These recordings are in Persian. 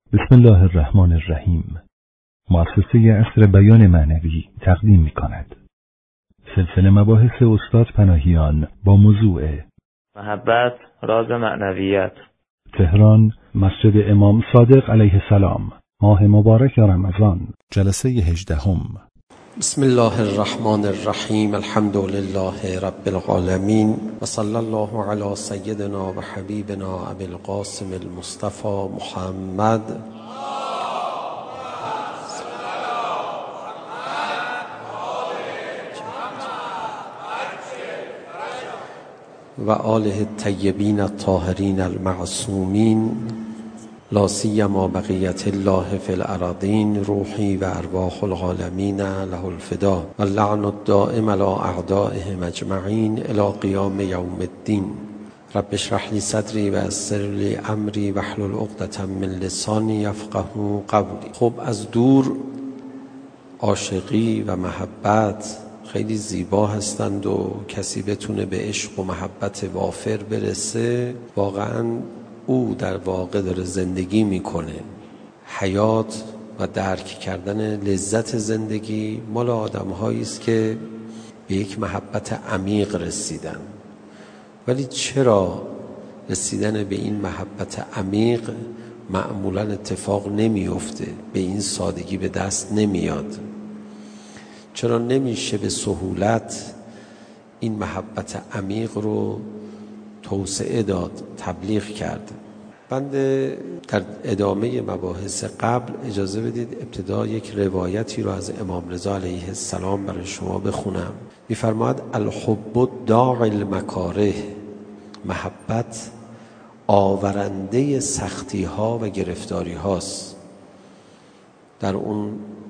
بسم الله الرحمن الرحیم. مؤسسه عصر بیان معنوی تقدیم می‌کند سلسله مباحث استاد پناهیان با موضوع محبت راز معنویت. تهران، مسجد امام صادق علیه السلام، ماه مبارک رمضان، جلسه 18. بسم الله الرحمن الرحیم. الحمد لله رب العالمین و صلی الله علی سیدنا و حبیبنا ابی القاسم المصطفى محمد و آله الطیبین الطاهرین المعصومین، لا سیما بقیت الله فی الارضین، روحی و ارواح العالمین له الفدا و اللعن الدائم علی اعدائهم اجمعین الی قیام یوم الدین. رب اشرح لی صدری و یسر لی امری واحلل عقدة من لسانی یفقهوا قولی. خب از دور عاشقی و محبت خیلی زیبا هستند و کسی بتونه به عشق و محبت وافر برسه، واقعاً او در واقع داره زندگی میکنه. حیات و درک کردن لذت زندگی مال آدم هایی است که به یک محبت عمیق رسیدن. ولی چرا رسیدن به این محبت عمیق معمولاً اتفاق نمیفته، به این سادگی به دست نمیاد؟ چرا نمیشه به سهولت این محبت عمیق رو توسعه داد، تبلیغ کرد؟ بنده در ادامه مباحث قبل اجازه بدید ابتدا یک روایتی رو از امام رضا علیه السلام برای شما بخونم. می‌فرماید الحب داعی المکاره، محبت آورنده سختی ها و گرفتاری هاست. در اون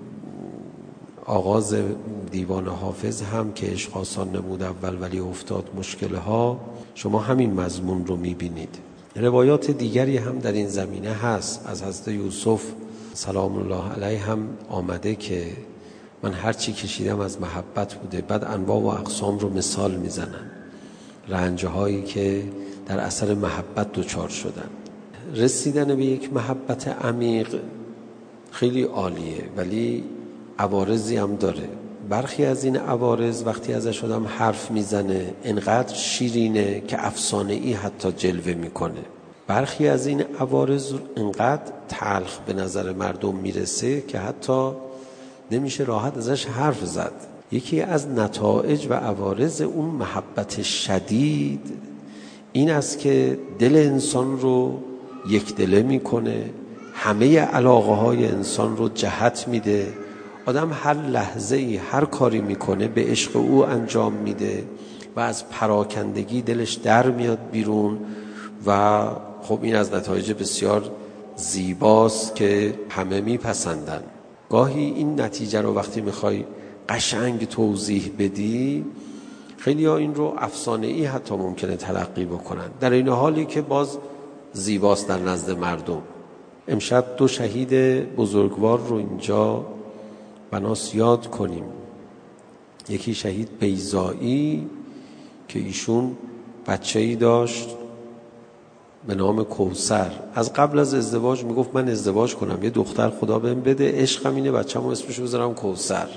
آغاز دیوان حافظ هم که عشق آسان نمود اول ولی افتاد مشکل ها، شما همین مضمون رو میبینید. روایات دیگری هم در این زمینه هست. از حضرت یوسف سلام الله علیه هم آمده که من هر چی کشیدم از محبت بوده. بعد انواع و اقسام رو مثال میزنن، رنجهایی که در اثر محبت دچار شدن. رسیدن به یک محبت عمیق خیلی عالیه، ولی عوارضی هم داره. برخی از این عوارض وقتی ازش آدم حرف میزنه انقدر شیرینه که افسانه‌ای حتی جلوه میکنه. برخی از این عوارض انقدر تلخ به نظر مردم میرسه که حتی نمیشه راحت ازش حرف زد. یکی از نتایج و عوارض اون محبت شدید این است که دل انسان رو یک دله میکنه، همه علاقه های انسان رو جهت میده. آدم هر لحظه ای هر کاری میکنه به عشق او انجام میده و از پراکندگی دلش در میاد بیرون. و خب این از نتایج بسیار زیباست که همه میپسندن. گاهی این نتیجه رو وقتی میخوای قشنگ توضیح بدی، خیلی ها این رو افسانه ای حتی ممکنه تلقی بکنن، در این حالی که باز زیباست در نزد مردم. امشب 2 شهید بزرگوار رو اینجا بناس یاد کنیم. یکی شهید بیضایی که ایشون بچه‌ای داشت به نام کوثر. از قبل از ازدواج میگفت من ازدواج کنم، یه دختر خدا بهم بده، عشقم اینه بچه‌مو اسمشو بذارم کوثر.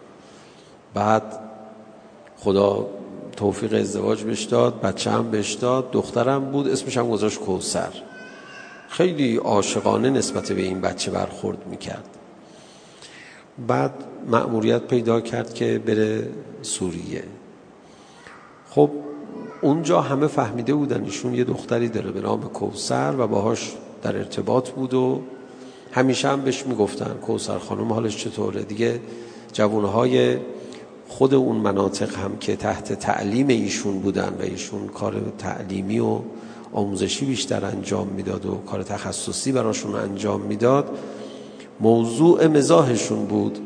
بعد خدا توفیق ازدواج بهش داد، بچه‌ام بهش داد، دخترم بود، اسمش هم گذاشت کوثر. خیلی عاشقانه نسبت به این بچه برخورد میکرد. بعد مأموریت پیدا کرد که بره سوریه. خب اونجا همه فهمیده بودن ایشون یه دختری داره به نام کوثر و باهاش در ارتباط بود و همیشه هم بهش میگفتن کوثر خانم حالش چطوره. دیگه جوانهای خود اون مناطق هم که تحت تعلیم ایشون بودن و ایشون کار تعلیمی و آموزشی بیشتر انجام میداد و کار تخصصی براشون انجام میداد، موضوع مزاحشون بود.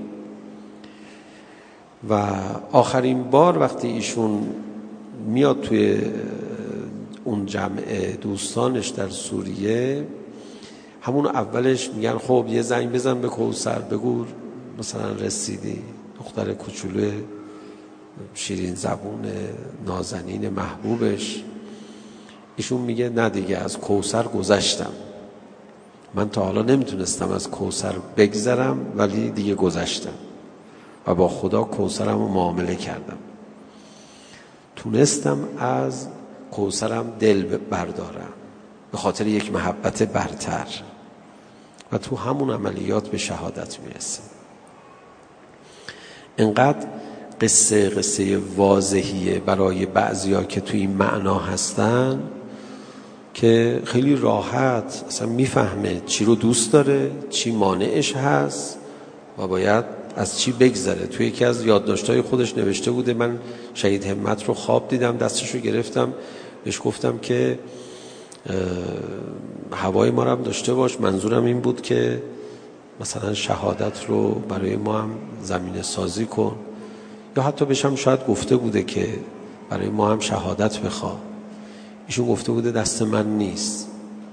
و آخرین بار وقتی ایشون میاد توی اون جمع دوستانش در سوریه، همون اولش میگن خب یه زنگ بزن به کوثر بگو مثلا رسیدی، دختر کوچولو شیرین زبون نازنین محبوبش. ایشون میگه نه دیگه از کوثر گذشتم. من تا حالا نمیتونستم از کوثر بگذرم، ولی دیگه گذشتم و با خدا کوثرم رو معامله کردم. تونستم از کوثرم دل بردارم به خاطر یک محبت برتر و تو همون عملیات به شهادت میرسه. انقدر قصه واضحیه برای بعضیا که توی این معنا هستن که خیلی راحت اصلا میفهمه چی رو دوست داره، چی مانعش هست و باید از چی بگذره. توی یکی از یادداشت‌های خودش نوشته بوده من شهید همت رو خواب دیدم، دستش رو گرفتم، بهش گفتم که هوای ما رو هم داشته باش، منظورم این بود که مثلا شهادت رو برای ما هم زمینه سازی کن. یا حتی بهشم شاید گفته بوده که برای ما هم شهادت بخوا. ایشون گفته بوده دست من نیست.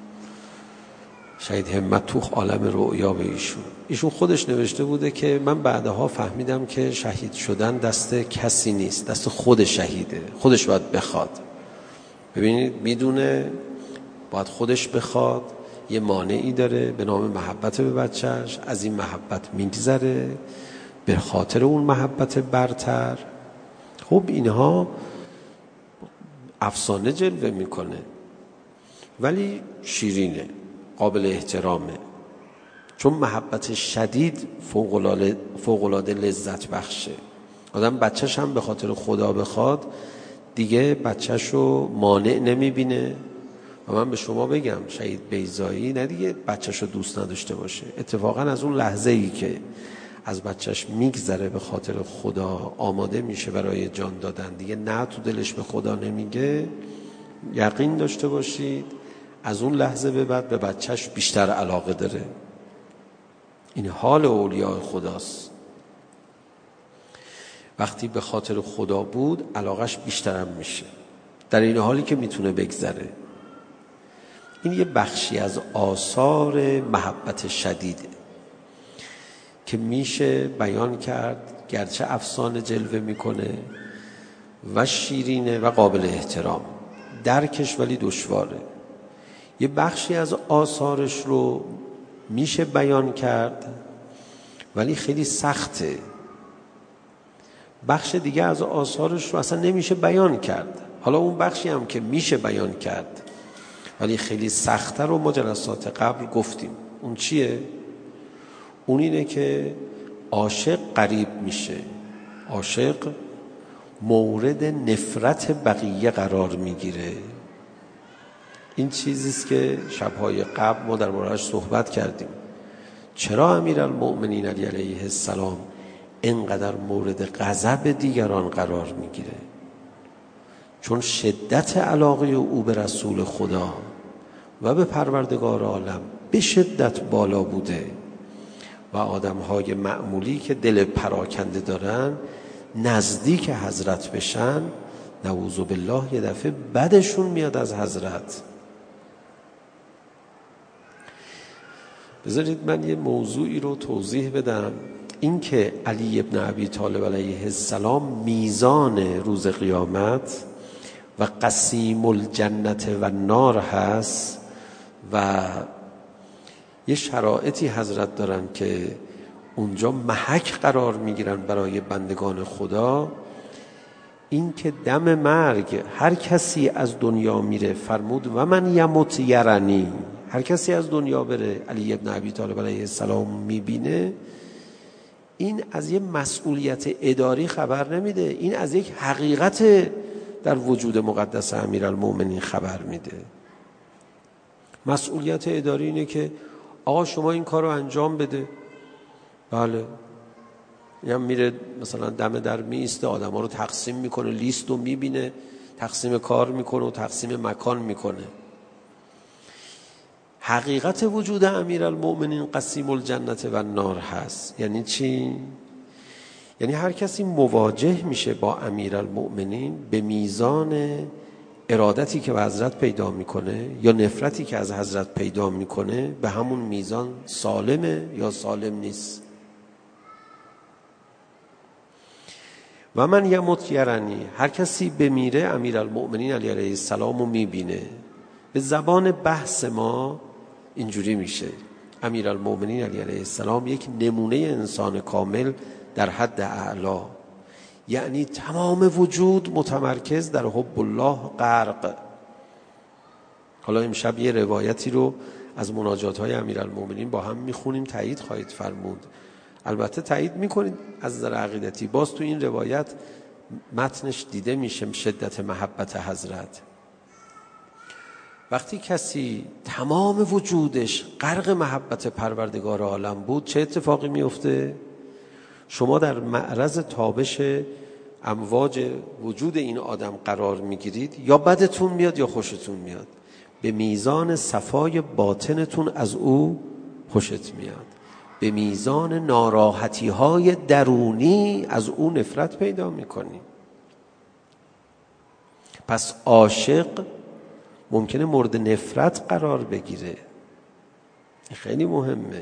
شهید همت تو عالم رؤیا به ایشون خودش نوشته بوده که من بعدها فهمیدم که شهید شدن دست کسی نیست، دست خود شهیده، خودش باید بخواد. ببینید میدونه باید خودش بخواد، یه مانعی داره به نام محبت به بچهش، از این محبت میگذره به خاطر اون محبت برتر. خب اینها افسانه جلوه میکنه ولی شیرینه، قابل احترامه، چون محبت شدید فوق‌العاده لذت بخشه. آدم بچهش هم به خاطر خدا بخواد دیگه بچهش رو مانع نمیبینه. و من به شما بگم شهید بیضایی نه دیگه بچهش رو دوست نداشته باشه، اتفاقا از اون لحظه ای که از بچهش میگذره به خاطر خدا آماده میشه برای جان دادن، دیگه نه تو دلش به خدا نمیگه، یقین داشته باشید از اون لحظه به بعد به بچهش بیشتر علاقه داره. این حال اولیاء خداست. وقتی به خاطر خدا بود علاقش بیشترم میشه، در این حالی که میتونه بگذره. این یه بخشی از آثار محبت شدیده که میشه بیان کرد، گرچه افسانه جلوه میکنه و شیرینه و قابل احترام، درکش ولی دشواره. یه بخشی از آثارش رو میشه بیان کرد ولی خیلی سخته. بخش دیگه از آثارش رو اصلا نمیشه بیان کرد. حالا اون بخشی هم که میشه بیان کرد ولی خیلی سخته رو ما جلسات قبل گفتیم. اون چیه؟ اون اینه که عاشق قریب میشه، عاشق مورد نفرت بقیه قرار میگیره. این چیزیست که شبهای قبل ما در موردش صحبت کردیم. چرا امیرالمؤمنین علی علیه السلام اینقدر مورد غضب دیگران قرار میگیره؟ چون شدت علاقه او به رسول خدا و به پروردگار عالم به شدت بالا بوده و آدمهای معمولی که دل پراکنده دارن نزدیک حضرت بشن، نعوذ بالله یه دفعه بدشون میاد از حضرت. بذارید من یه موضوعی رو توضیح بدم. این که علی ابن ابی طالب علیه السلام میزان روز قیامت و قسیم الجنت و نار هست و یه شرایطی حضرت دارن که اونجا محک قرار میگیرن برای بندگان خدا. این که دم مرگ هر کسی از دنیا میره، فرمود و من یمت یرنی، هر کسی از دنیا بره علی ابن ابی طالب علیه السلام میبینه، این از یه مسئولیت اداری خبر نمیده، این از یک حقیقت در وجود مقدس امیرالمؤمنین خبر میده. مسئولیت اداری اینه که آقا شما این کار رو انجام بده. بله، یا میره مثلا دم در میسته، آدم ها رو تقسیم میکنه، لیست رو میبینه، تقسیم کار میکنه و تقسیم مکان میکنه. حقیقت وجود امیرالمؤمنین قسیم الجنت و نار هست. یعنی چی؟ یعنی هر کسی مواجه میشه با امیرالمؤمنین به میزان ارادتی که به حضرت پیدا میکنه یا نفرتی که از حضرت پیدا میکنه، به همون میزان سالمه یا سالم نیست. و من یمت یرنی، هر کسی بمیره امیرالمؤمنین علی علیه السلام رو میبینه. به زبان بحث ما اینجوری میشه امیرالمؤمنین علی علیه السلام یک نمونه انسان کامل در حد اعلا، یعنی تمام وجود متمرکز در حب الله غرق. حالا امشب یه روایتی رو از مناجات‌های امیرالمؤمنین با هم میخونیم، تایید خواهید فرمود. البته تایید میکنید از نظر عقیدتی. باز تو این روایت متنش دیده میشه شدت محبت حضرت. وقتی کسی تمام وجودش غرق محبت پروردگار عالم بود، چه اتفاقی میفته؟ شما در معرض تابش امواج وجود این آدم قرار میگیرید، یا بدتون میاد یا خوشتون میاد. به میزان صفای باطنتون از او خوشت میاد، به میزان ناراحتی های درونی از او نفرت پیدا میکنی. پس عاشق ممکنه مورد نفرت قرار بگیره. خیلی مهمه.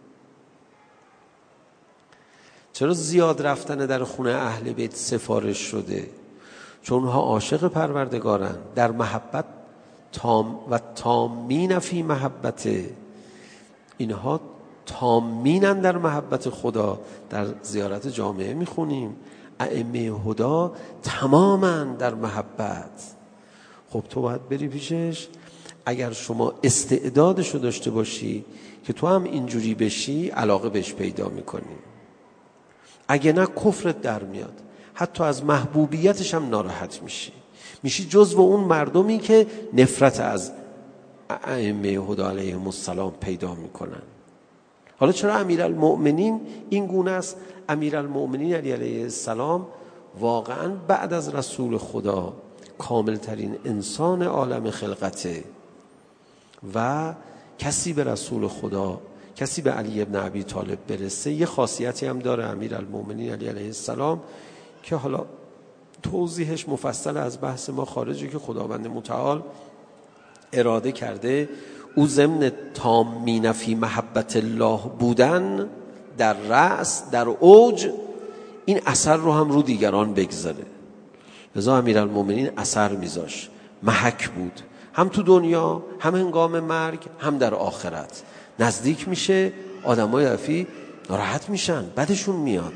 چرا زیاد رفتن در خونه اهل بیت سفارش شده؟ چون اونها عاشق پروردگارن، در محبت تام و تامین فی محبته. اینها تامینن در محبت خدا. در زیارت جامعه میخونیم ائمه هدا تمامن در محبت. خب تو باید بری پیشش. اگر شما استعدادشو داشته باشی که تو هم اینجوری بشی، علاقه بهش پیدا میکنی. اگه نه کفرت در میاد، حتی از محبوبیتش هم ناراحت میشی جزو اون مردمی که نفرت از ائمه هدا علیهم السلام پیدا میکنن. حالا چرا امیرالمؤمنین این گونه است؟ امیرالمؤمنین علیه السلام واقعا بعد از رسول خدا کاملترین انسان عالم خلقته و کسی به رسول خدا، کسی به علی ابن ابی طالب برسه. یه خاصیتی هم داره امیرالمؤمنین علیه السلام که حالا توضیحش مفصل از بحث ما خارجه، که خداوند متعال اراده کرده او ضمن تامین فی محبت الله بودن در رأس، در اوج، این اثر رو هم رو دیگران بگذاره. لذا امیرالمؤمنین اثر میذاش، محک بود، هم تو دنیا، هم هنگام مرگ، هم در آخرت. نزدیک میشه، آدمای عفی ناراحت میشن، بدشون میاد.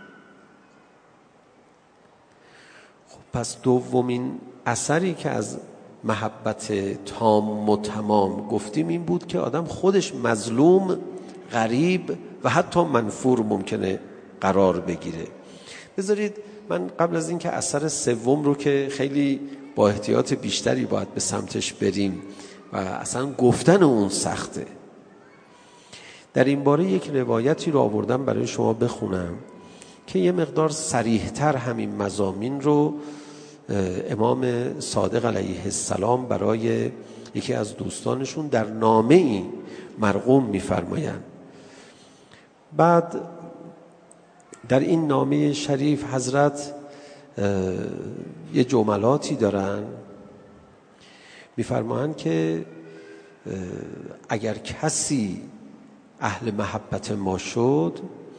خب پس دومین اثری که از محبت تام و تمام گفتیم این بود که آدم خودش مظلوم، غریب و حتی منفور ممکنه قرار بگیره. بذارید من قبل از این که اثر سوم رو که خیلی با احتیاط بیشتری باید به سمتش بریم و اصلا گفتن اون سخته، در این باره یک روایتی رو آوردم برای شما بخونم که یه مقدار صریح‌تر همین مضامین رو امام صادق علیه السلام برای یکی از دوستانشون در نامه‌ای مرقوم می‌فرمایند. بعد در این نامه شریف حضرت یه جملاتی دارن، می‌فرمایند که اگر کسی اهل محبت ما شد،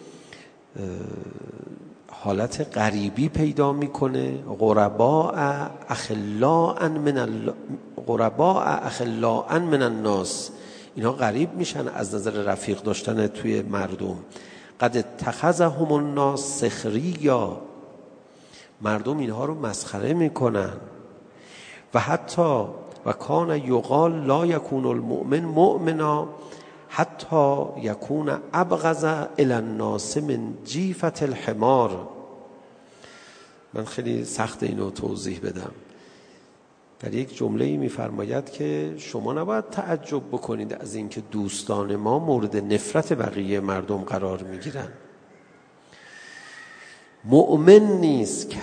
حالت غریبی پیدا میکنه. غرباء اخلاء من الناس، اینا غریب میشن از نظر رفیق داشتن توی مردم. قد اتخذهم الناس سخریا، مردم اینها رو مسخره میکنن. و حتی و کان یقال لا یکون المؤمن مؤمنا حتی یکون ابغض الی الناس من جیفة الحمار. من خیلی سخت اینو توضیح بدم. در یک جمله‌ای می‌فرماید که شما نباید تعجب بکنید از اینکه دوستان ما مورد نفرت بقیه مردم قرار می‌گیرن. مؤمن نیست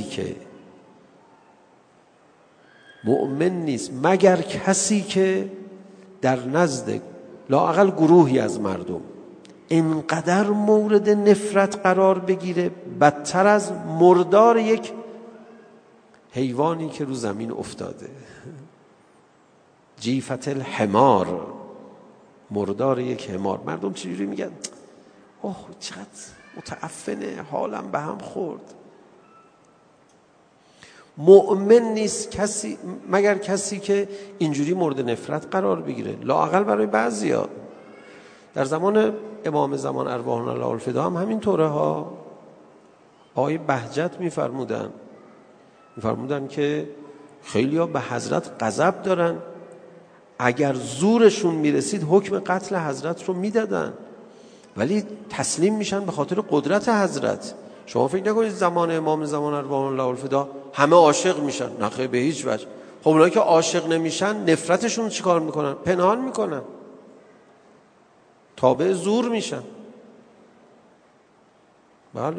مگر کسی که در نزد لااقل گروهی از مردم اینقدر مورد نفرت قرار بگیره، بدتر از مردار یک حیوانی که رو زمین افتاده. جیفت الحمار، مردار یک حمار. مردم چجوری میگن؟ اوه چقدر متعفنه، حالم به هم خورد. مؤمن نیست کسی مگر کسی که اینجوری مورد نفرت قرار بگیره، لااقل برای بعضیا. در زمان امام زمان ارواحنا الله الفدا هم همین طوره ها. آقای بهجت میفرمودن که خیلی ها به حضرت غضب دارن، اگر زورشون میرسید حکم قتل حضرت رو میدادن، ولی تسلیم میشن به خاطر قدرت حضرت. شما فکر نکنید زمان امام زمان ارواحنا الله الفدا همه عاشق میشن، نه خیر، به هیچ وجه. خب اونایی که عاشق نمیشن نفرتشون چیکار میکنن؟ پنهان میکنن، تابع زور میشن. بله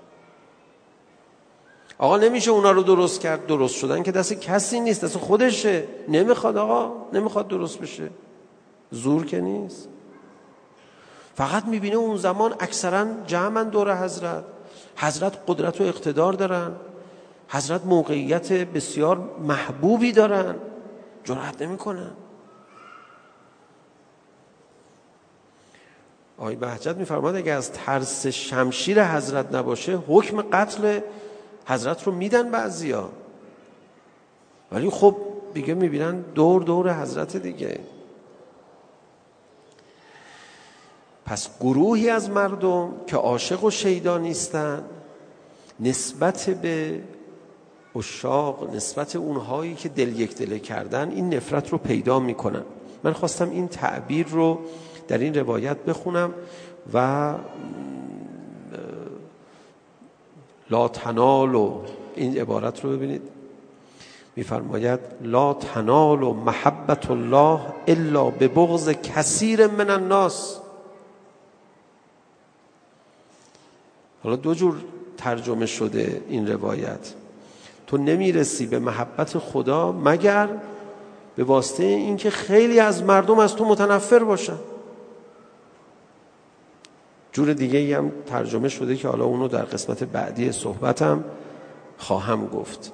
آقا نمیشه اونا رو درست کرد. درست شدن که دست کسی نیست، دست خودشه. نمیخواد آقا، نمیخواد درست بشه، زور که نیست. فقط میبینه اون زمان اکثرا جمعن دور حضرت قدرت و اقتدار دارن، حضرت موقعیت بسیار محبوبی دارن، جرأت نمیکنن. آقای بهجت میفرماد اگه از ترس شمشیر حضرت نباشه حکم قتل حضرت رو میدن بعضیا، ولی خب دیگه میبینن دور حضرت دیگه. پس گروهی از مردم که عاشق و شیدا نیستن، نسبت به عشاق، نسبت اونهایی که دل یک دله کردن، این نفرت رو پیدا میکنن. من خواستم این تعبیر رو در این روایت بخونم و لا تنالو، این عبارت رو ببینید، میفرماید لا تنالو محبت الله الا ببغض کثیر من الناس. حالا دو جور ترجمه شده این روایت. تو نمیرسی به محبت خدا مگر به واسطه اینکه خیلی از مردم از تو متنفر باشن. جور دیگه ای هم ترجمه شده که حالا اونو در قسمت بعدی صحبتم خواهم گفت.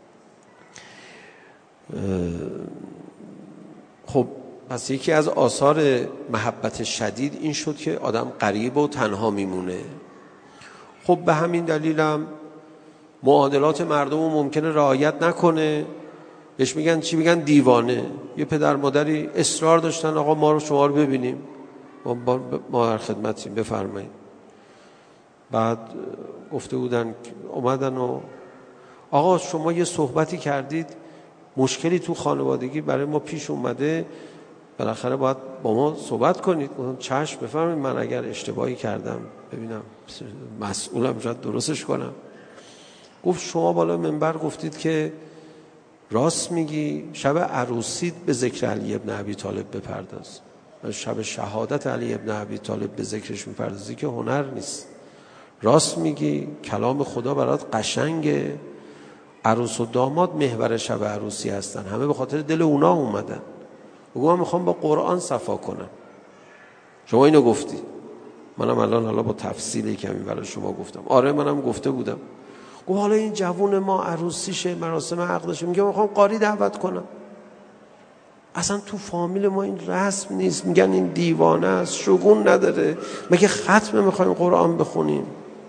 خب پس یکی از آثار محبت شدید این شد که آدم غریب و تنها میمونه. خب به همین دلیلم معادلات مردم رو ممکنه رعایت نکنه، بهش میگن چی؟ میگن دیوانه. یه پدر مادری اصرار داشتن آقا ما رو شما رو ببینیم، ما در خدمتیم، بفرمایید. بعد گفته بودن، اومدن و آقا شما یه صحبتی کردید، مشکلی تو خانوادگی برای ما پیش اومده، بالاخره باید با ما صحبت کنید. گفتم چشم، بفرمایید، من اگر اشتباهی کردم ببینم مسئولم، شاید درستش کنم. گفت شما بالا منبر گفتید که راست میگی، شب عروسیت به ذکر علی ابن ابی طالب بپرداز، شب شهادت علی ابن ابی طالب به ذکرش میپردازی که هنر نیست. راست میگی، کلام خدا برات قشنگه، عروس و داماد محور شب عروسی هستن، همه به خاطر دل اونا اومدن. بگو من میخوام با قرآن صفا کنم. شما اینو گفتی، منم الان حالا با تفصیلی کمی برای شما گفتم. آره منم گفته بودم. گفت حالا این جوون ما عروسیشه، مراسم عقدشه، میگه میخوام قاری دعوت کنم. اصلا تو فامیل ما این رسم نیست، میگن این دیوانه است، شگون نداره، مگه ختم میخوایم قرآن بخونیم؟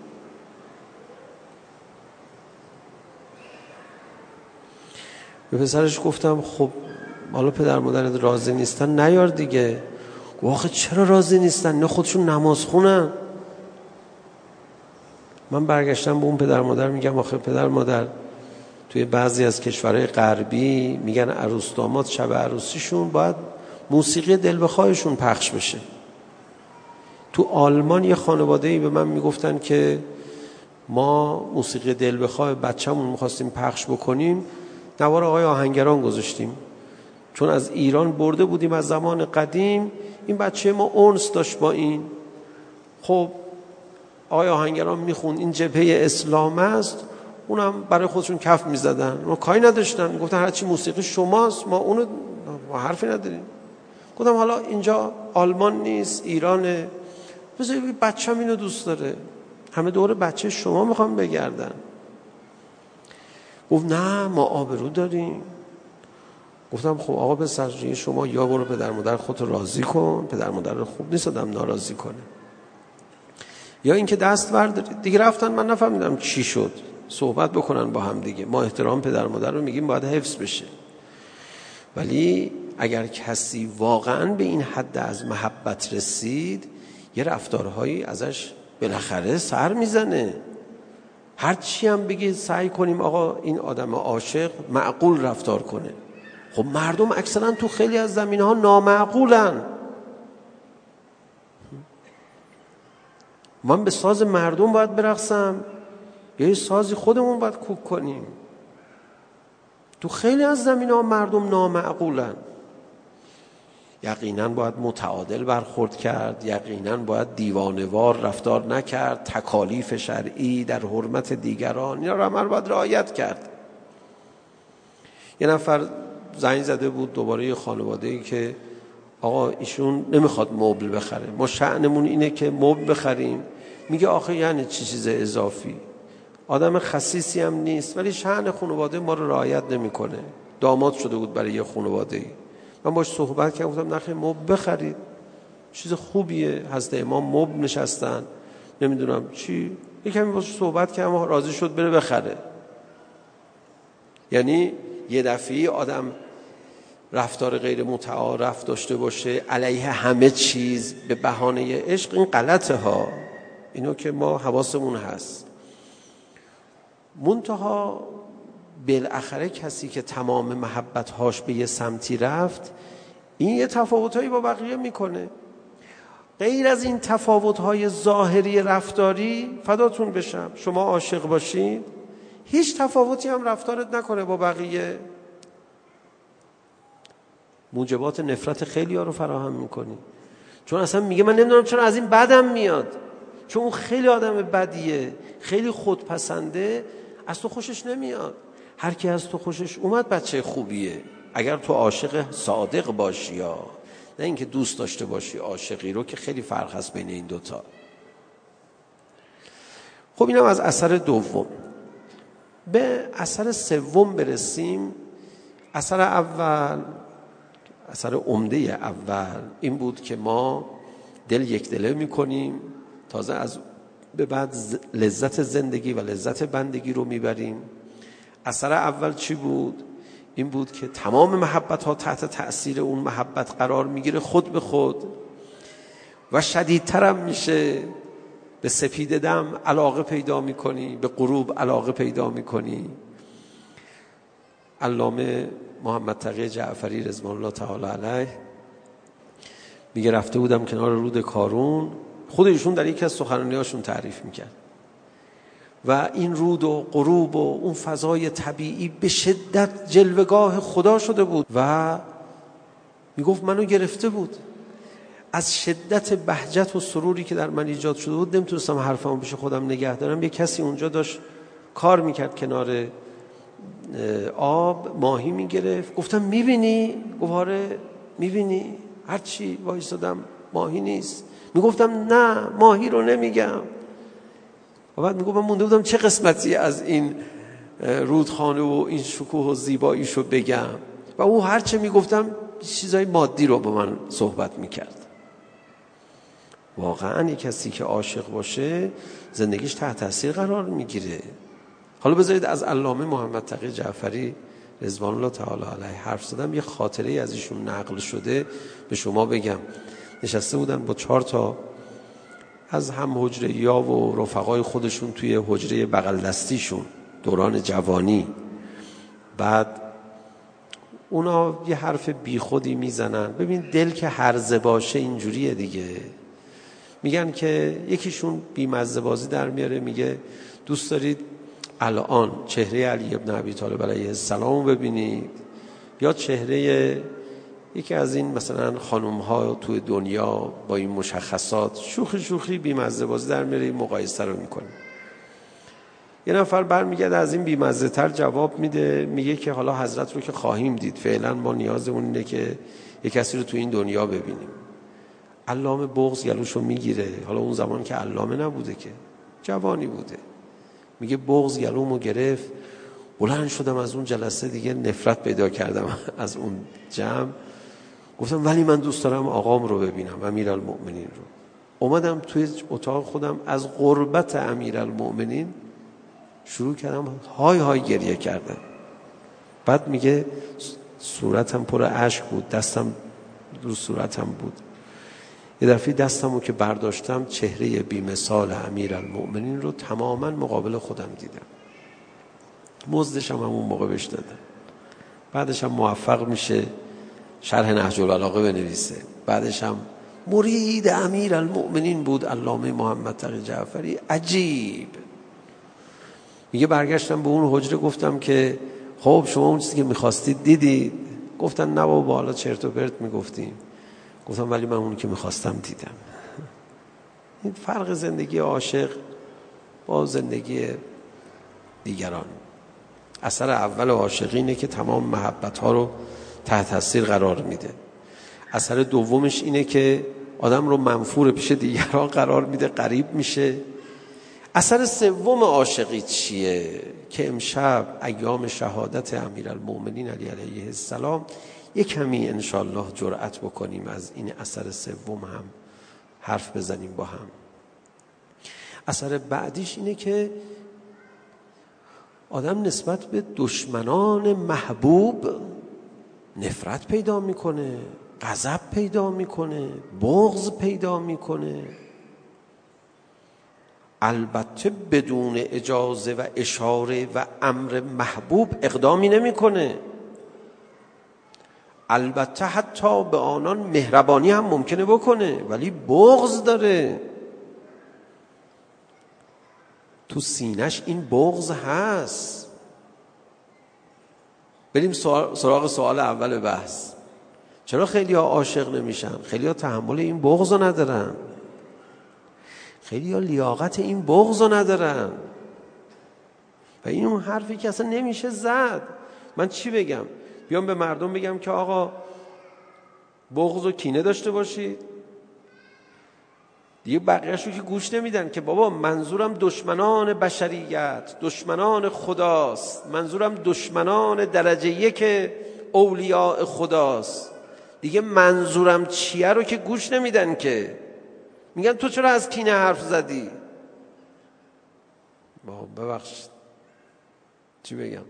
به پسرش گفتم خب حالا پدر مادرت راضی نیستن نیار دیگه. گفت آخه چرا راضی نیستن؟ نه خودشون نماز خونن. من برگشتم به اون پدر مادر میگم آخه پدر مادر توی بعضی از کشورهای غربی میگن عروس داماد شب عروسیشون باید موسیقی دل بخواهشون پخش بشه. تو آلمان یه خانواده‌ای به من میگفتن که ما موسیقی دل بخواه بچه‌مون می‌خواستیم پخش بکنیم، نوار آقای آهنگران گذاشتیم، چون از ایران برده بودیم از زمان قدیم. این بچه ما اونس داشت با این. خب آقای آهنگران میخوند این جبهه اسلام است، اونم برای خودشون کف میزدن، ما کاری نداشتن، گفتن هرچی موسیقی شماست ما اونو حرفی نداریم. گفتم حالا اینجا آلمان نیست، ایرانه، بذارید بچه‌م اینو دوست داره، همه دور بچه شما میخوام بگردن. گفت نه ما آبرو داریم. گفتم خب آقا پسر شما یا برو پدر مادر خودت راضی کن، پدر مادر خوب نیست آدم ناراضی کنه، یا اینکه دست بردارید دیگه. رفتن، من نفهمیدم چی شد، صحبت بکنن با هم دیگه. ما احترام پدر مادر رو میگیم باید حفظ بشه، ولی اگر کسی واقعا به این حد از محبت رسید، یه رفتارهایی ازش بالاخره سر میزنه. هر چی هم بگید سعی کنیم آقا این آدم عاشق معقول رفتار کنه. خب مردم اکثرا تو خیلی از زمینه‌ها نامعقولن. من به ساز مردم باید برقصم یا یه سازی خودمون باید کوک کنیم؟ تو خیلی از زمینه‌ها مردم نامعقولن. یقینا باید متعادل برخورد کرد، یقینا باید دیوانه‌وار رفتار نکرد، تکالیف شرعی در حرمت دیگران اینا رو همه باید رعایت کرد. یه نفر زنگ زده بود دوباره یه خانواده‌ای که آقا ایشون نمیخواد مبل بخره، ما شأنمون اینه که مبل بخریم. میگه آخه یعنی چیز اضافی؟ آدم خسیسی هم نیست ولی شأن خانواده ما رو رعایت نمیکنه. داماد شده بود برای یه خانواده‌ای. من باش صحبت کردم، گفتم نخیر مبل بخرید، چیز خوبیه. حضرت امام مبل نشستن، نمیدونم چی. یکمی باش صحبت کردم، راضی شد بره بخره. یعنی یه دفعی آدم رفتار غیر متعارف داشته باشه علیه همه چیز به بهانه عشق، این غلطه ها. اینو که ما حواسمون هست. منتها بالاخره کسی که تمام محبت‌هاش به یه سمتی رفت، این یه تفاوت‌هایی با بقیه میکنه. غیر از این تفاوت‌های ظاهری رفتاری، فداتون بشم شما عاشق باشید هیچ تفاوتی هم رفتارت نکنه با بقیه، موجبات نفرت خیلی ها رو فراهم میکنی. چون اصلا میگه من نمیدونم چرا از این بدم میاد، چون اون خیلی آدم بدیه، خیلی خودپسنده، از تو خوشش نمیاد. هر کی از تو خوشش اومد بچه خوبیه، اگر تو عاشق صادق باشی، یا نه اینکه دوست داشته باشی عاشقی رو، که خیلی فرق هست بین این دوتا. خب اینم از اثر دوم. به اثر سوم برسیم. اثر اول، اثر عمده اول این بود که ما دل یک دله میکنیم، تازه از به بعد لذت زندگی و لذت بندگی رو میبریم. اثر اول چی بود؟ این بود که تمام محبت ها تحت تأثیر اون محبت قرار میگیره خود به خود و شدیدترم میشه. به سپید دم علاقه پیدا میکنی، به غروب علاقه پیدا میکنی. علامه محمد تقی جعفری رضوان الله تعالی علیه میگه رفته بودم کنار رود کارون، خودشون در یکی از سخنرانی‌هاشون تعریف میکرد، و این رود و غروب و اون فضای طبیعی به شدت جلوه‌گاه خدا شده بود و میگفت منو گرفته بود. از شدت بهجت و سروری که در من ایجاد شده بود نمیتونستم حرفمو پیش خودم نگه دارم. یه کسی اونجا داشت کار میکرد کنار آب، ماهی میگرفت. گفتم میبینی؟ گفت آره میبینی؟ هرچی وایسادم ماهی نیست. میگفتم نه ماهی رو نمیگم. و بعد میگفتم مونده بودم چه قسمتی از این رودخانه و این شکوه و زیباییشو بگم، و او هرچه میگفتم چیزای مادی رو با من صحبت میکرد. واقعا یک کسی که عاشق باشه زندگیش تحت تاثیر قرار میگیره. حالا بذارید از علامه محمد تقی جعفری رضوان الله تعالی علیه حرف زدم، یه خاطره از ایشون نقل شده به شما بگم. نشسته بودن با 4 تا از هم حجره‌یا و رفقای خودشون توی حجره بغل دستیشون دوران جوانی. بعد اونا یه حرف بیخودی میزنن. ببین دل که هرزه باشه اینجوریه دیگه. میگن که یکیشون بیمزه بازی در میاره، میگه دوست دارید الان چهره علی ابن ابی طالب علیه السلام رو ببینید یا چهره یکی از این مثلا خانم ها توی دنیا با این مشخصات؟ شوخی بیمزه بازی در میاره، این مقایسه رو میکنه. یه نفر برمیگرده از این بیمزه تر جواب میده، میگه که حالا حضرت رو که خواهیم دید، فعلا ما نیازمون اینه که یک کسی رو تو این دنیا ببینیم. علامه بغض گلوشو میگیره. حالا اون زمان که علامه نبوده، که جوانی بوده. میگه بغض گلومو گرفت، بلند شدم از اون جلسه دیگه نفرت پیدا کردم از اون جمع. گفتم ولی من دوست دارم آقام رو ببینم، امیرالمؤمنین رو. اومدم توی اتاق خودم از قربت امیرالمؤمنین شروع کردم های گریه کردم. بعد میگه صورتم پر اشک بود، دستم رو صورتم بود. یه دفعه دستمو که برداشتم چهره بی‌مثال امیرالمؤمنین رو تماما مقابل خودم دیدم. مزدش هم همون موقع بهش دادم. بعدش هم موفق میشه شرح نهج البلاغه بنویسه. بعدش هم مرید امیرالمؤمنین بود علامه محمد تقی جعفری. عجیب. میگه برگشتم به اون حجره گفتم که خب شما اون چیزی که میخواستید دیدید؟ گفتن نه بابا حالا چرت و پرت میگفتیم. گفتم ولی من اونی که میخواستم دیدم. این فرق زندگی عاشق با زندگی دیگران. اثر اول عاشقینه که تمام محبت‌ها رو تحت تاثیر قرار میده. اثر دومش اینه که آدم رو منفور پیش دیگران قرار میده، غریب میشه. اثر سوم عاشقی چیه؟ که امشب ایام شهادت امیرالمؤمنین علی علیه السلام یک کمی انشالله جرأت بکنیم از این اثر سوم هم حرف بزنیم با هم. اثر بعدیش اینه که آدم نسبت به دشمنان محبوب نفرت پیدا میکنه، غضب پیدا میکنه، بغض پیدا میکنه. البته بدون اجازه و اشاره و امر محبوب اقدامی نمیکنه. البته حتی به آنان مهربانی هم ممکنه بکنه، ولی بغض داره. تو سینش این بغض هست. بریم سراغ سوال اول بحث. چرا خیلی ها عاشق نمیشن؟ خیلی ها تحمل این بغض رو ندارن. خیلی ها لیاقت این بغض رو ندارن. و این اون حرفی که اصلا نمیشه زد. من چی بگم؟ بیام به مردم بگم که آقا بغض و کینه داشته باشید؟ دیگه بقیه‌شو که گوش نمیدن که بابا منظورم دشمنان بشریت، دشمنان خداست، منظورم دشمنان درجه یک اولیاء خداست. دیگه منظورم چیه رو که گوش نمیدن، که میگن تو چرا از کینه حرف زدی؟ ببخشید چی بگم؟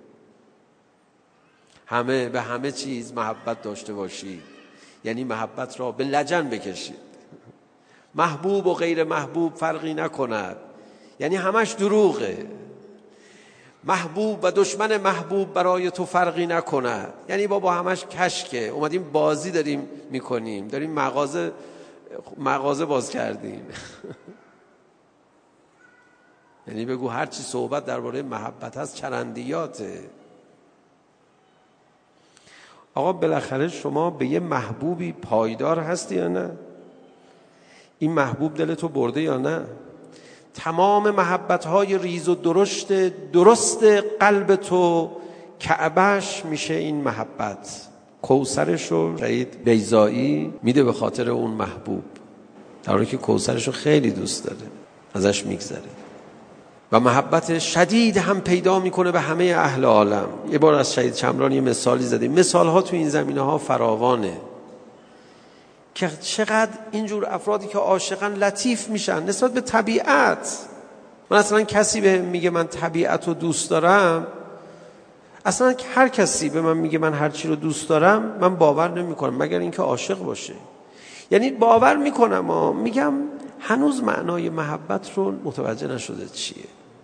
همه به همه چیز محبت داشته باشید، یعنی محبت را به لجن بکشید. محبوب و غیر محبوب فرقی نکند، یعنی همش دروغه. محبوب و دشمن محبوب برای تو فرقی نکند، یعنی بابا همش کشکه. اومدیم بازی داریم میکنیم، داریم مغازه باز کردیم. یعنی بگو هرچی صحبت درباره محبت هست چرندیاته. آقا بالاخره شما به یه محبوبی پایدار هستی یا نه؟ این محبوب دلتو برده یا نه؟ تمام محبت‌های ریز و درست قلب تو کعبه‌اش میشه این محبت. کوثرشو شهید بیضایی میده به خاطر اون محبوب، در حالی که کوثرشو خیلی دوست داره، ازش میگذره. و محبت شدید هم پیدا میکنه به همه اهل عالم. یه بار از شهید شمران یه مثالی زدیم. مثالها تو این زمینه ها فراوانه که چقدر اینجور افرادی که عاشقن لطیف میشن نسبت به طبیعت. من اصلا کسی به میگه من طبیعت رو دوست دارم، اصلا هر کسی به من میگه من هر چی رو دوست دارم، من باور نمی کنم مگر اینکه عاشق باشه. یعنی باور میکنم میگم هنوز معنای محبت رو متوجه نشده چیه.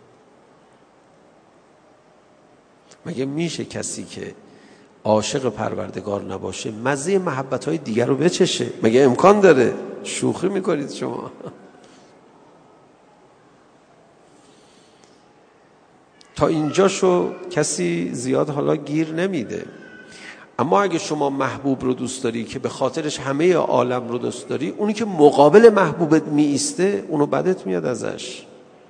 مگه میشه کسی که عاشق پروردگار نباشه مزه محبت‌های دیگر رو بچشه؟ مگه امکان داره؟ شوخی میکنید شما. تا اینجاشو کسی زیاد حالا گیر نمیده. اما اگه شما محبوب رو دوست داری که به خاطرش همه عالم رو دوست داری، اونی که مقابل محبوبت می ایسته اونو بدت میاد ازش.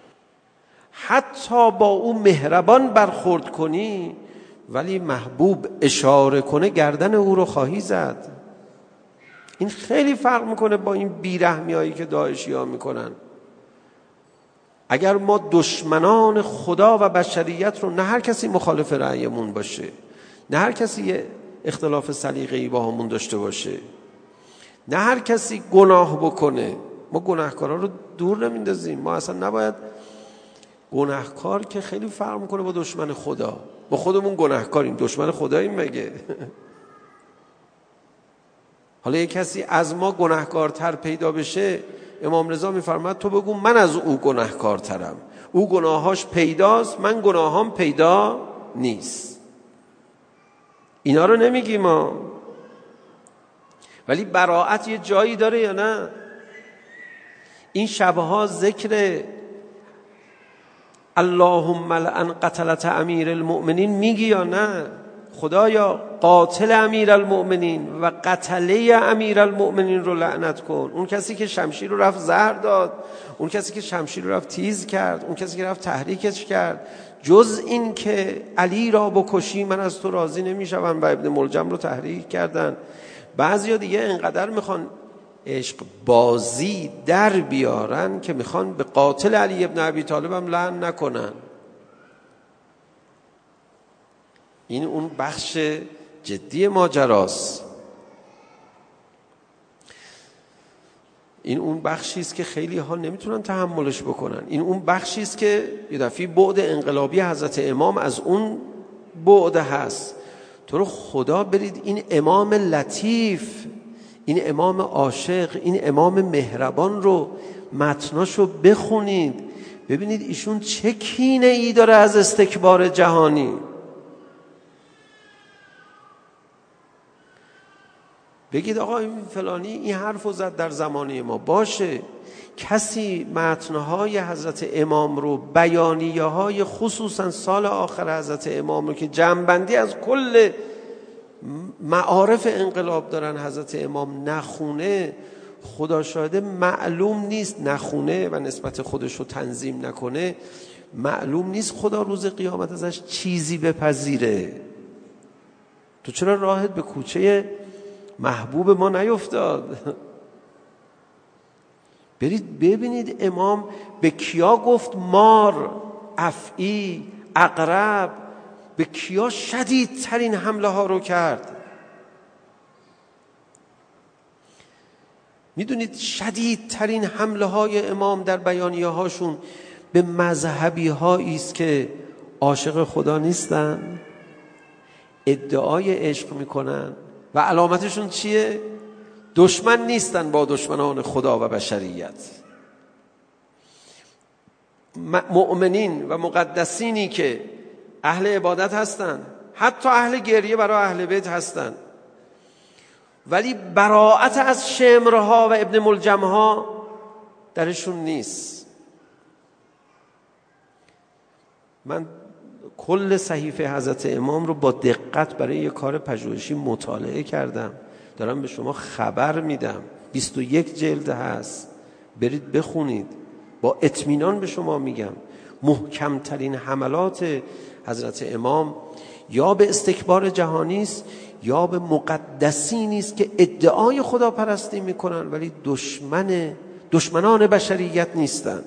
حتی با اون مهربان برخورد کنی ولی محبوب اشاره کنه گردن او رو خواهی زد. این خیلی فرق میکنه با این بیرحمیایی که داعشی‌ها میکنن. اگر ما دشمنان خدا و بشریت رو، نه هر کسی مخالف رأیمون باشه، نه هر کسی یه اختلاف سلیقه‌ای با همون داشته باشه، نه هر کسی گناه بکنه، ما گناهکارا رو دور نمیندازیم. ما اصلا نباید گناهکار که خیلی فرق میکنه با دشمن خدا. با خودمون گناهکاریم، دشمن خداییم مگه؟ حالا یک کسی از ما گناهکارتر پیدا بشه، امام رضا میفرماد تو بگو من از او گناهکارترم، او گناهاش پیداست، من گناهام پیدا نیست. اینا رو نمیگیم ما، ولی براءت یه جایی داره یا نه؟ این شبها ذکر اللهم لعن قتلت امیر المؤمنین میگی یا نه؟ خدایا قاتل امیر المؤمنین و قتله امیر المؤمنین رو لعنت کن. اون کسی که شمشیر رو رفت زهر داد، اون کسی که شمشیر رو رفت تیز کرد، اون کسی که رفت تحریکش کرد، جز این که علی را بکشی من از تو راضی نمیشم و ابن ملجم رو تحریک کردن. بعضیا دیگه انقدر میخوان عشق بازی در بیارن که میخوان به قاتل علی ابن ابی طالب هم لعن نکنن. این اون بخش جدی ماجراست. این اون بخشی است که خیلی ها نمیتونن تحملش بکنن. این اون بخشی است که یه دفعه بعد انقلابی حضرت امام از اون بعد هست. تو رو خدا برید این امام لطیف، این امام عاشق، این امام مهربان رو متناشو بخونید، ببینید ایشون چه کینه ای داره از استکبار جهانی. بگید آقا این فلانی این حرفو زد در زمانه ما، باشه. کسی متنهای حضرت امام رو، بیانیه های خصوصا سال آخر حضرت امام رو که جمع‌بندی از کل معارف انقلاب دارن حضرت امام نخونه، خدا شاهده معلوم نیست نخونه و نسبت خودش رو تنظیم نکنه، معلوم نیست خدا روز قیامت ازش چیزی بپذیره. تو چرا راهت به کوچه محبوب ما نیفتاد؟ برید ببینید امام به کیا گفت مار، افعی، عقرب، به کیا شدیدترین حمله ها رو کرد. میدونید شدیدترین حمله های امام در بیانیه هاشون به مذهبی هایی است که عاشق خدا نیستن، ادعای عشق میکنن و علامتشون چیه؟ دشمن نیستن با دشمنان خدا و بشریت. مؤمنین و مقدسینی که اهل عبادت هستن، حتی اهل گریه برای اهل بیت هستن، ولی براءت از شمرها و ابن ملجمها درشون نیست. من کل صحیفه حضرت امام رو با دقت برای یک کار پژوهشی مطالعه کردم، دارم به شما خبر میدم. 21 جلد هست، برید بخونید. با اطمینان به شما میگم محکمترین حملات حضرت امام یا به استکبار جهانی است یا به مقدسینی است که ادعای خداپرستی میکنن ولی دشمنان بشریت نیستن.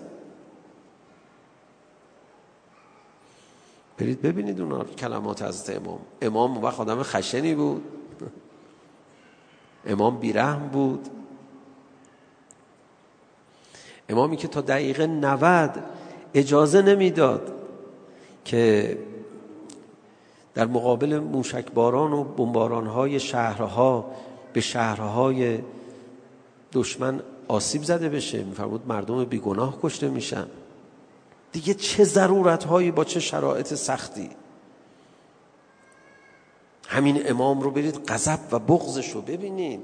برید ببینید اونا کلمات حضرت امام اون وقت آدم خشنی بود، امام بیرحم بود، امامی که تا دقیقه 90 اجازه نمیداد که در مقابل موشکباران و بمباران‌های شهرها به شهرهای دشمن آسیب زده بشه. می‌فرمود مردم بیگناه کشته میشن. دیگه چه ضرورت‌هایی با چه شرایط سختی. همین امام رو برید غضب و بغضش رو ببینید.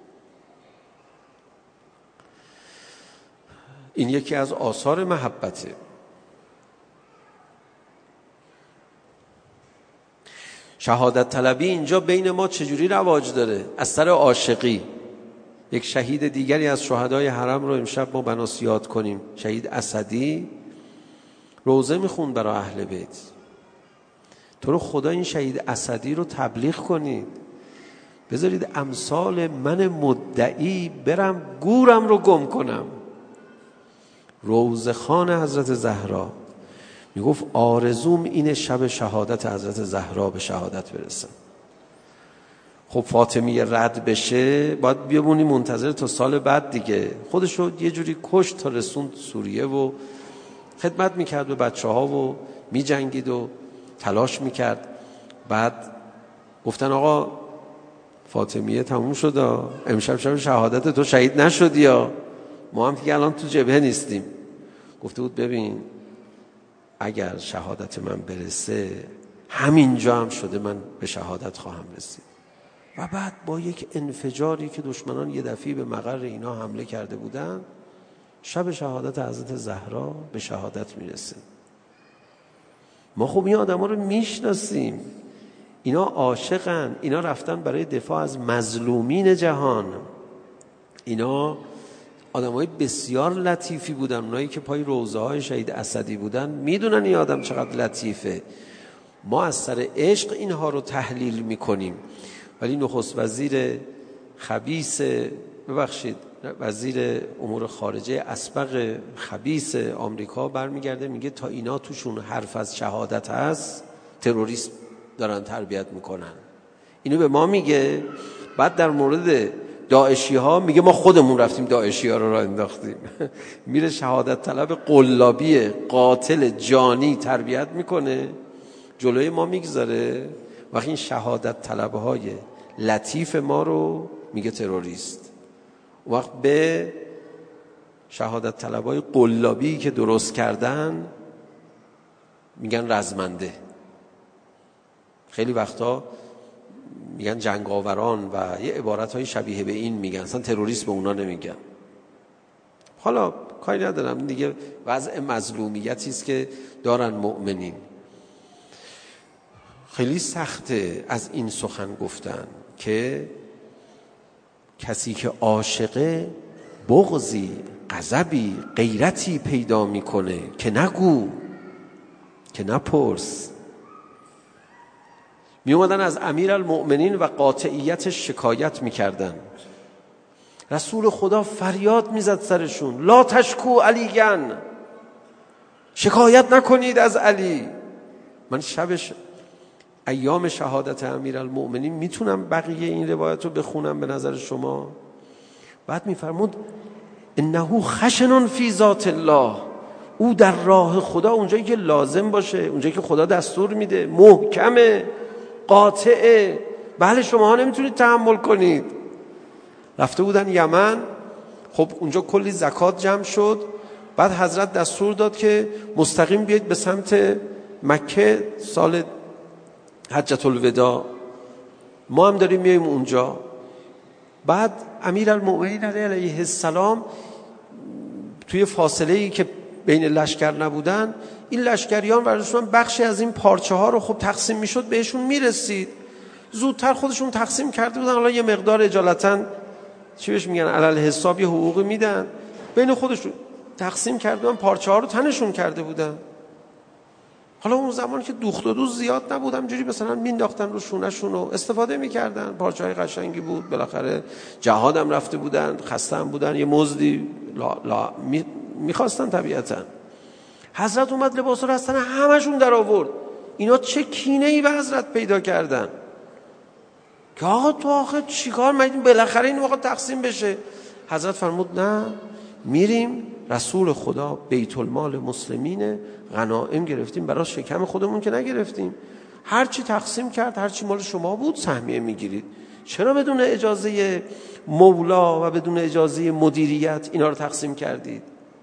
این یکی از آثار محبته. شهادت طلبی اینجا بین ما چجوری رواج داره؟ از سر عاشقی. یک شهید دیگری از شهدای حرم رو امشب ما بناس یاد کنیم، شهید اسدی روزه میخوند برای اهل بیت. تو رو خدا این شهید اسدی رو تبلیغ کنید، بذارید امثال من مدعی برم گورم رو گم کنم. روزخان حضرت زهرا میگفت آرزوم اینه شب شهادت حضرت زهرا به شهادت برسم. خب فاطمیه رد بشه باید بیمونی منتظر تا سال بعد دیگه. خودشو یه جوری کشت تا رسوند سوریه و خدمت میکرد به بچه ها و میجنگید و تلاش میکرد. بعد گفتن آقا فاطمیه تموم شد، امشب شب شهادت تو شهید نشدی یا ما هم دیگه الان تو جبهه نیستیم. گفته بود ببین اگر شهادت من برسه همینجا هم شده من به شهادت خواهم رسید. و بعد با یک انفجاری که دشمنان یه دفعه به مقر اینا حمله کرده بودن، شب شهادت حضرت زهرا به شهادت میرسه. ما خب این آدم ها رو میشناسیم، اینا عاشقن، اینا رفتن برای دفاع از مظلومین جهان، اینا آدم های بسیار لطیفی بودن. اونایی که پای روضه های شهید اسدی بودن میدونن این آدم چقدر لطیفه. ما از سر عشق اینها رو تحلیل میکنیم، ولی نخست وزیر خبیث، وزیر امور خارجه اسبق خبیث آمریکا برمیگرده میگه تا اینا توشون حرف از شهادت هست تروریست دارن تربیت میکنن. اینو به ما میگه. بعد در مورد داعشی ها میگه ما خودمون رفتیم داعشی ها رو راه انداختیم. میره شهادت طلب قلابی قاتل جانی تربیت میکنه، جلوی ما میگذاره. وقتی این شهادت طلب های لطیف ما رو میگه تروریست، وقت به شهادت طلب های قلابی که درست کردن میگن رزمنده. خیلی وقتا میگن جنگاوران و یه عبارت‌های شبیه به این میگن، اصلا تروریست به اونا نمیگن. حالا کاری ندارم دیگه، وضع مظلومیتی است که دارن مؤمنین. خیلی سخته از این سخن گفتن که کسی که عاشقه بغضی، غضبی، غیرتی پیدا میکنه که نگو، که نپرس. می اومدن از امیرالمؤمنین و قاطعیتش شکایت میکردن. رسول خدا فریاد میزد سرشون لا تشکو علیگن، شکایت نکنید از علی. من شبش ایام شهادت امیرالمؤمنین میتونم بقیه این روایت رو بخونم به نظر شما؟ بعد میفرمود انه خشن فی ذات الله، او در راه خدا اونجایی که لازم باشه، اونجایی که خدا دستور میده، محکمه، قاطعه. بله شما نمیتونید تحمل کنید. رفته بودن یمن، خب اونجا کلی زکات جمع شد. بعد حضرت دستور داد که مستقیم بیاید به سمت مکه سال حجت الوداع، ما هم داریم میایم اونجا. بعد امیرالمؤمنین علیه السلام توی فاصله‌ای که بین لشکر نبودن، این لشکریان ورشون بخشی از این پارچه ها رو خب تقسیم میشد بهشون میرسید، زودتر خودشون تقسیم کرده بودن. حالا یه مقدار اجالتا چی بهش میگن علل حساب یه حقوقی میدن، بین خودشون تقسیم کرده بودن، پارچه ها رو تنشون کرده بودن. حالا اون زمان که دوخت و دوز زیاد نبود، همجوری مثلا مینداختن رو شونه‌شون و استفاده میکردن. پارچه های قشنگی بود، بالاخره جهاد هم رفته بودن، خسته هم بودن، یه مزدی میخواستن طبیعتا. حضرت اومد لباس رو از تن همشون در آورد. اینا چه کینه‌ای به حضرت پیدا کردن که آقا تو آخه چیکار می‌کنی، بالاخره این موقع تقسیم بشه. حضرت فرمود نه، میریم رسول خدا بیت المال مسلمینه، غنائم گرفتیم برای شکم خودمون که نگرفتیم، هرچی تقسیم کرد، هرچی مال شما بود سهمیه میگیرید. چرا بدون اجازه مولا و بدون اجازه مدیریت اینا رو تقسیم کردید؟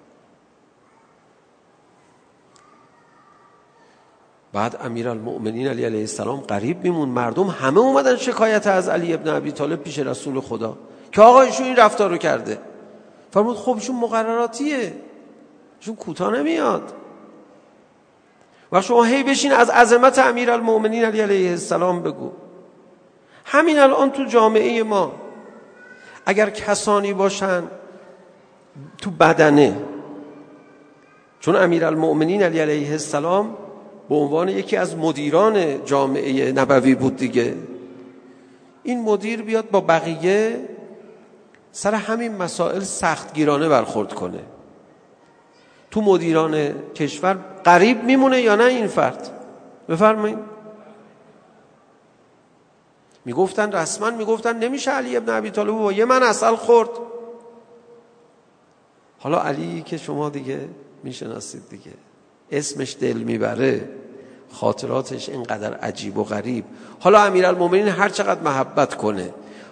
بعد امیرالمؤمنین علی علیه السلام غریب میمون، مردم همه اومدن شکایت از علی ابن ابی طالب پیش رسول خدا که آقا ایشون این رفتار رو کرده. فرمود خب ایشون مقرراتیه، ایشون کوتاه نمیاد. و شما هی بشین از عظمت امیرالمؤمنین علی علیه السلام بگو. همین الان تو جامعه ما اگر کسانی باشن تو بدنه، چون امیرالمؤمنین علی علیه السلام به عنوان یکی از مدیران جامعه نبوی بود دیگه، این مدیر بیاد با بقیه سر همین مسائل سختگیرانه برخورد کنه، تو مدیران کشور غریب میمونه یا نه این فرد؟ بفرمایید. میگفتن نمیشه علی ابن ابی طالب با یه من عسل خورد. حالا علی که شما دیگه میشناسید دیگه، اسمش دل میبره، خاطراتش اینقدر عجیب و غریب. حالا امیرالمومنین هر چقدر محبت کنه،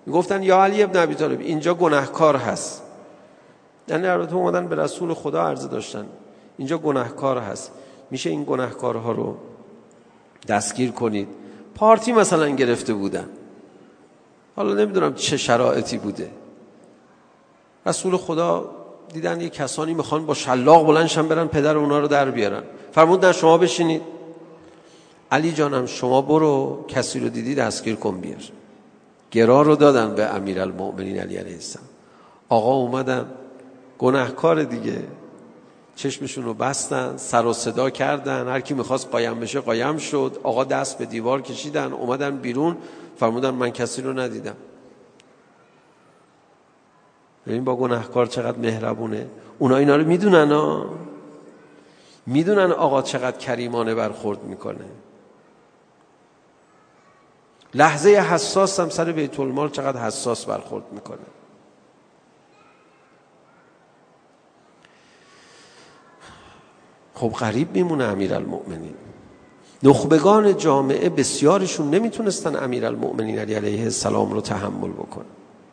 میگفتن یا علی ابن ابی طالب اینجا گناهکار هست، یعنی البته اومدن به رسول خدا عرضه داشتن اینجا گناهکار هست، میشه این گناهکارها رو دستگیر کنید. پارتی مثلا گرفته بودن، حالا نمیدونم چه شرایطی بوده، رسول خدا دیدن یه کسانی میخوان با شلاق بلندشن برن پدر اونا رو در بیارن، فرمود نه شما بشینید، علی جانم شما برو کسی رو دیدی دستگیر کن بیار. گرا رو دادن به امیرالمؤمنین علی علیه السلام. آقا اومدن گناهکار دیگه، چشمشون رو بستن، سر و صدا کردن، هر کی میخواست قایم بشه قایم شد. آقا دست به دیوار کشیدن، اومدن بیرون، فرمودن من کسی رو ندیدم. ببین با گناهکار چقدر مهربونه. اونا اینا رو میدونن ها، میدونن آقا چقدر کریمانه برخورد میکنه. لحظه حساس هم سر بیت المال چقدر حساس برخورد میکنه. خب غریب میمونه امیرالمؤمنین. نخبگان جامعه بسیارشون نمیتونستن امیرالمؤمنین علی علیه السلام رو تحمل بکنن.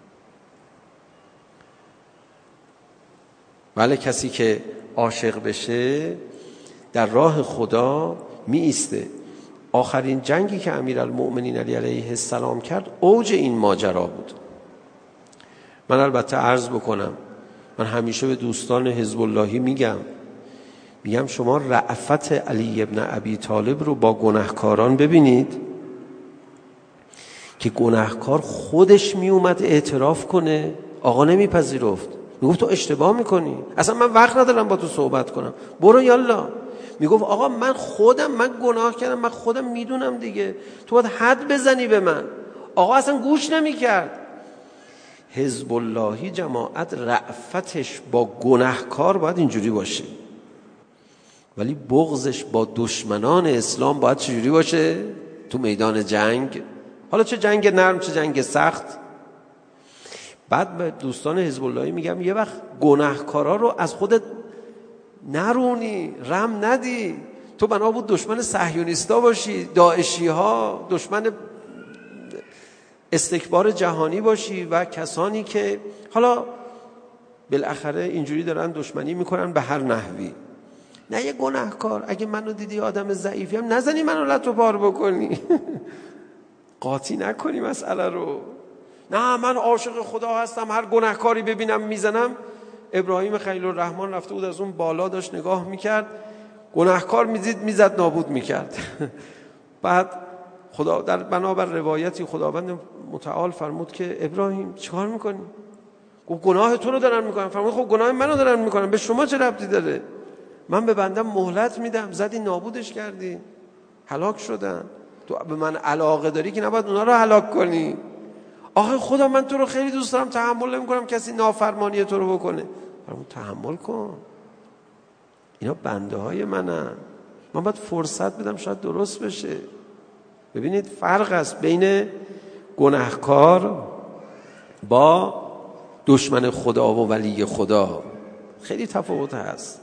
ولی کسی که عاشق بشه در راه خدا می ایسته. آخرین جنگی که امیرالمؤمنین علی علیه السلام کرد اوج این ماجرا بود. من البته عرض بکنم، من همیشه به دوستان حزب اللهی میگم شما رأفت علی ابن ابی طالب رو با گناهکاران ببینید که گناهکار خودش می اومد اعتراف کنه، آقا نمیپذیرفت، میگفت تو اشتباه میکنی، اصلا من وقت ندارم با تو صحبت کنم، برو یالا. میگفت آقا من گناه کردم، من خودم میدونم دیگه، تو باید حد بزنی به من. آقا اصلا گوش نمیکرد. حزب اللهی جماعت رأفتش با گناهکار باید اینجوری باشه، ولی بغضش با دشمنان اسلام باید چجوری باشه؟ تو میدان جنگ، حالا چه جنگ نرم چه جنگ سخت. بعد به دوستان حزب اللهی میگم یه وقت گناهکارا رو از خودت نرونی، رم ندی. تو بنا بود دشمن صهیونیستا باشی، داعشی ها، دشمن استکبار جهانی باشی و کسانی که حالا بالاخره اینجوری دارن دشمنی میکنن به هر نحوی. نه یه گناهکار، اگه منو دیدی آدم ضعیفی هم نزنی منو لط و پار بکنی قاطی نکنی مسئله رو. نه من عاشق خدا هستم، هر گناهکاری ببینم میزنم. ابراهیم خلیل الرحمن رفته بود از اون بالا داشت نگاه میکرد، گناهکار میزد نابود میکرد. بعد خدا در بنابر روایتی خداوند متعال فرمود که ابراهیم چیکار میکنی؟ گفت گناه تو رو دارن میکنن. فرمود خب گناه منو دارن میکنن، به شما چه ربطی داره؟ من به بندم مهلت میدم، زدی نابودش کردی، هلاک شدن. تو به من علاقه داری که نباید اونا رو هلاک کنی. آخه خدا من تو رو خیلی دوست دارم، تحمل نمیکنم کسی نافرمانی تو رو بکنه. فرمود تحمل کن، اینا بنده های منن، من باید فرصت بدم شاید درست بشه. ببینید فرق است بین گناهکار با دشمن خدا و ولی خدا، خیلی تفاوت هست.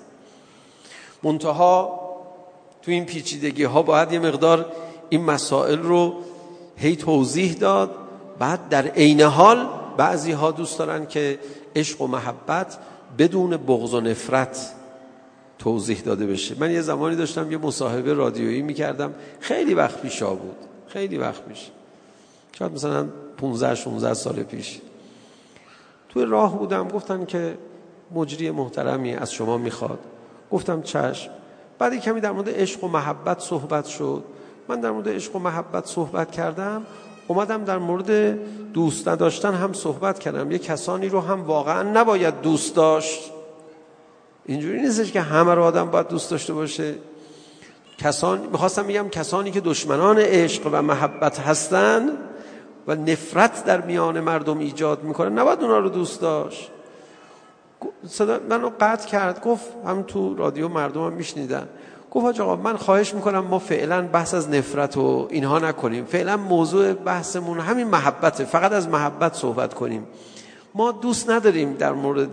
منتها تو این پیچیدگی ها باید یه مقدار این مسائل رو هی توضیح داد. بعد در عین حال بعضی ها دوست دارن که عشق و محبت بدون بغض و نفرت توضیح داده بشه. من یه زمانی داشتم یه مصاحبه رادیویی میکردم، خیلی وقت پیشا بود، خیلی وقت پیش، شاید مثلا 15-16 سال پیش. توی راه بودم، گفتن که مجری محترمی از شما میخواد. گفتم چشم. بعد کمی در مورد عشق و محبت صحبت شد. من در مورد عشق و محبت صحبت کردم، اومدم در مورد دوست نداشتن هم صحبت کردم. یه کسانی رو هم واقعا نباید دوست داشت. اینجوری نیستش که همه رو آدم باید دوست داشته باشه. میخواستم بگم کسانی که دشمنان عشق و محبت هستن و نفرت در میان مردم ایجاد میکنن نباید اونا رو دوست داشت. صدا منو قطع کرد، گفت هم تو رادیو مردم هم میشنیدن، گفت آقا من خواهش میکنم ما فعلا بحث از نفرت و اینها نکنیم، فعلا موضوع بحثمون همین محبته، فقط از محبت صحبت کنیم. ما دوست نداریم در مورد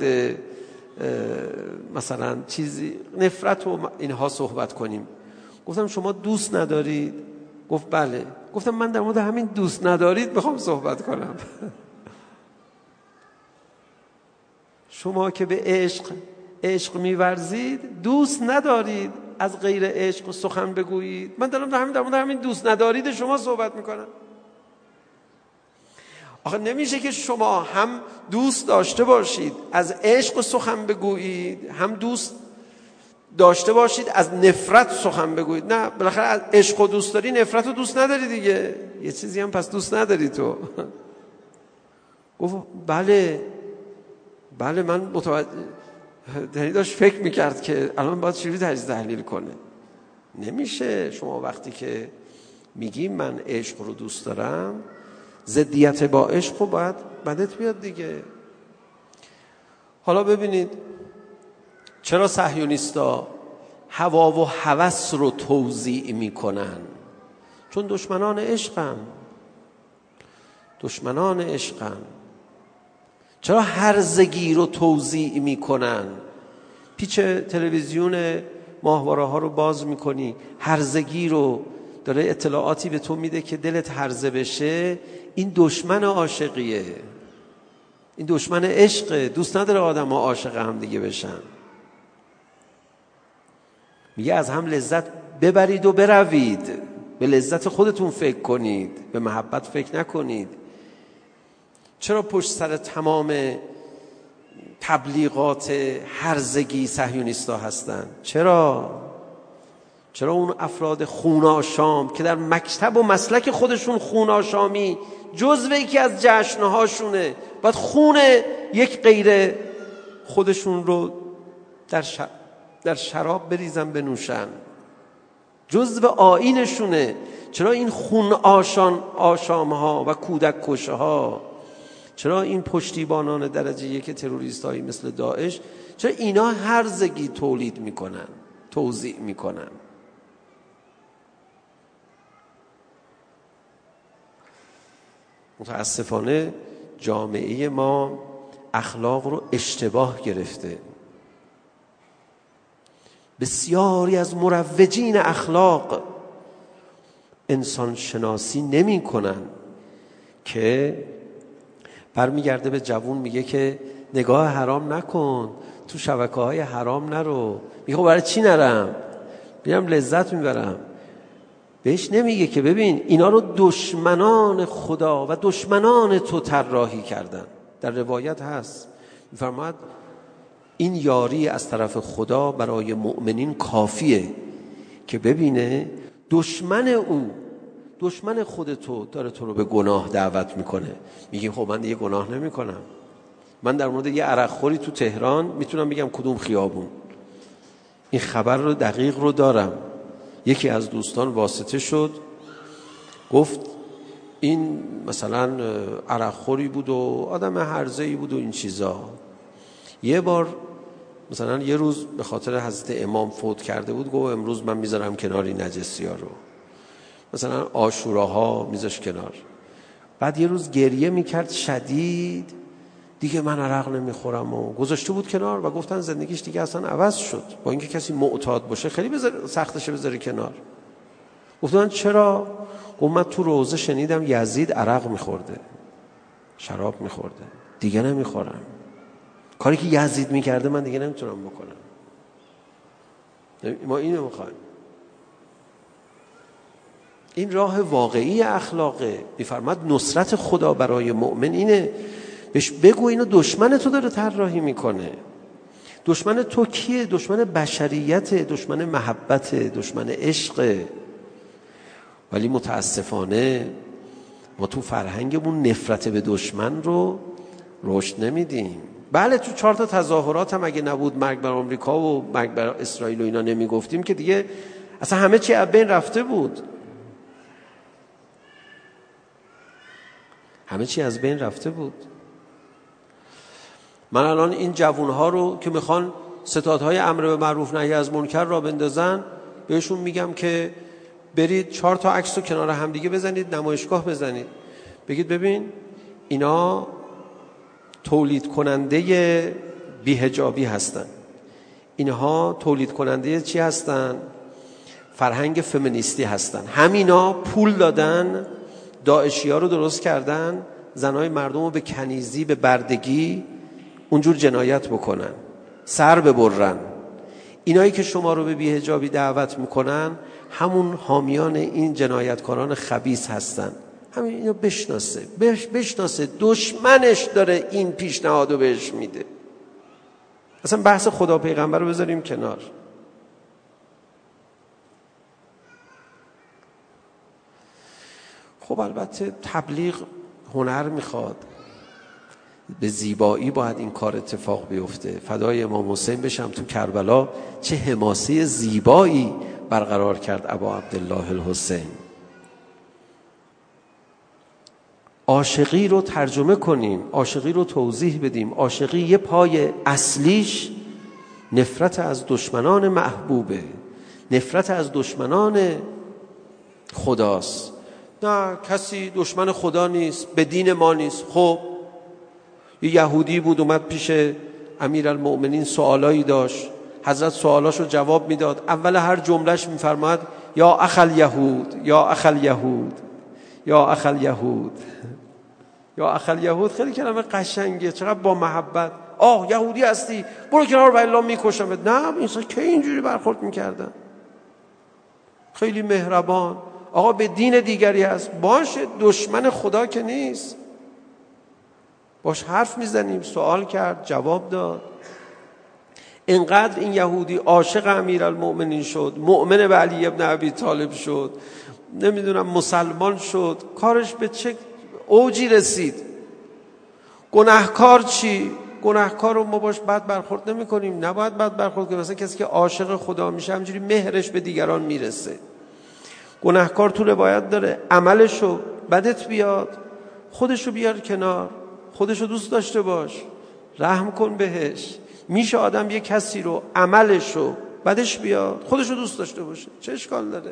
مثلا چیزی نفرت و اینها صحبت کنیم. گفتم شما دوست ندارید؟ گفت بله. گفتم من در مورد همین دوست ندارید میخوام صحبت کنم. شما که به عشق می‌ورزید دوست ندارید از غیر عشق سخن بگویید. من دارم در مورد همین دوست ندارید شما صحبت میکنم. آخه نمیشه که شما هم دوست داشته باشید از عشق سخن بگویید، هم دوست داشته باشید از نفرت سخن بگویید. نه، بالاخره از عشق و دوست داری، نفرت و دوست نداری دیگه. یه چیزی هم پس دوست نداری تو. گفت بله من متوجه. یعنی داشت فکر میکرد که الان باید چجوری تجزیه تحلیل کنه. نمیشه شما وقتی که میگی من عشق رو دوست دارم، ضدیت با عشق رو باید بدت بیاد دیگه. حالا ببینید چرا صهیونیستا هوا و هوس رو توزیع میکنن؟ چون دشمنان عشقن. چرا هرزگی رو توزیع میکنن؟ پیچ تلویزیون ماهواره ها رو باز میکنی، هرزگی رو داره اطلاعاتی به تو میده که دلت هرزه بشه. این دشمن عاشقیه، این دشمن عشقه. دوست نداره آدم ها عاشق هم دیگه بشن. میگه از هم لذت ببرید و بروید، به لذت خودتون فکر کنید، به محبت فکر نکنید. چرا پشت سر تمام تبلیغات هرزگی صهیونیستا هستن؟ چرا اون افراد خوناشام که در مکتب و مسلک خودشون خوناشامی جزو یکی از جشنهاشونه، باید خون یک غیر خودشون رو در شراب بریزن بنوشن، جزو آیینشونه. چرا این خون آشام ها و کودک کشه ها، چرا این پشتیبانان درجه یک تروریست هایی مثل داعش، چرا اینا هرزگی تولید میکنن، توزیع میکنن؟ متاسفانه جامعه ما اخلاق رو اشتباه گرفته. بسیاری از مروجین اخلاق انسان شناسی نمی کنن که برمیگرده به جوون میگه که نگاه حرام نکن، تو شبکه‌های حرام نرو. میگه برای چی نرم؟ بیرم لذت میبرم. بهش نمیگه که ببین اینا رو دشمنان خدا و دشمنان تو طراحی کردن. در روایت هست میفرماد این یاری از طرف خدا برای مؤمنین کافیه که ببینه دشمن خود تو داره تو رو به گناه دعوت میکنه. میگه خب من دیگه گناه نمیکنم. من در مورد یه عرقخوری تو تهران میتونم بگم کدوم خیابون. این خبر رو دقیق رو دارم. یکی از دوستان واسطه شد، گفت این مثلا عرقخوری بود و آدم هرزه‌ای بود و این چیزا. یه بار مثلا یه روز به خاطر حضرت امام فوت کرده بود، گفت امروز من میذارم کنار این نجسی ها رو. مثلا عاشوراها میذاش کنار. بعد یه روز گریه میکرد شدید، دیگه من عرق نمیخورم و گذاشته بود کنار و گفتن زندگیش دیگه اصلا عوض شد. با اینکه کسی معتاد باشه خیلی سختشه بذاره کنار. گفتن چرا؟ گفت من تو روزه شنیدم یزید عرق میخورده، شراب میخورده، دیگه نمیخورم. کاری که یزید میکرده من دیگه نمیتونم بکنم. ما اینو میخوایم. این راه واقعی اخلاقه. میفرماد نصرت خدا برای مؤمن اینه. بهش بگو اینو دشمن تو داره طراحی میکنه. دشمن تو کیه؟ دشمن بشریت، دشمن محبت، دشمن عشق. ولی متاسفانه ما تو فرهنگمون نفرت به دشمن رو رشد نمیدیم. بله تو 4 تا تظاهرات هم اگه نبود مرگ بر آمریکا و مرگ بر اسرائیل و اینا نمیگفتیم که دیگه اصلا همه چی از بین رفته بود. همه چی از بین رفته بود. من الان این جوانها رو که میخوان ستادهای امر به معروف نهی از منکر را بندازن، بهشون میگم که برید 4 تا عکس رو کنار هم دیگه بزنید، نمایشگاه بزنید، بگید ببین اینا تولید کننده بی‌حجابی هستن، اینها تولید کننده چی هستن؟ فرهنگ فمینیستی هستن. همینا پول دادن، داعشی ها رو درست کردن، زنای مردم رو به کنیزی، به بردگی اونجور جنایت بکنن، سر ببرن. اینایی که شما رو به بی‌حجابی دعوت میکنن همون حامیان این جنایتکاران خبیث هستن. همین اینو بشناسه دشمنش داره این پیشنهادو بهش میده. اصلا بحث خدا پیغمبر رو بذاریم کنار. خب البته تبلیغ هنر میخواد، به زیبایی باید این کار اتفاق بیفته. فدای امام حسین بشم، تو کربلا چه حماسه زیبایی برقرار کرد ابا عبدالله الحسین. عاشقی رو ترجمه کنیم، عاشقی رو توضیح بدیم. عاشقی یه پای اصلیش نفرت از دشمنان محبوبه، نفرت از دشمنان خداست. نه کسی دشمن خدا نیست، به دین ما نیست. خب یه یهودی بود اومد پیش امیرالمؤمنین سوالایی داشت، حضرت سوالاشو جواب میداد. اول هر جملهش میفرماد یا اخل یهود، یا اخل یهود، یا اخل یهود، یا اخل یهود. خیلی کلمه قشنگه، چقدر با محبت. یهودی هستی برو کنار، بالله میکشمت. نه اینسان که اینجوری برخورد میکردن، خیلی مهربان. آقا به دین دیگری هست، باشه دشمن خدا که نیست، باش حرف میزنیم. سوال کرد، جواب داد. اینقدر این یهودی عاشق امیرالمؤمنین شد، مؤمن به علی ابن ابی طالب شد، نمیدونم مسلمان شد. کارش به چه اوجی رسید. گناهکار چی؟ گناهکار رو ما باش بد برخورد نمی کنیم، نباید بد برخورد کنیم. مثلا کسی که عاشق خدا میشه همینجوری مهرش به دیگران میرسه. گناهکار تو روایت داره عملشو بدت بیاد، خودشو بیار کنار، خودشو دوست داشته باش، رحم کن بهش. میشه آدم یک کسی رو عملشو بدش بیاد، خودشو دوست داشته باشه، چه اشکال داره؟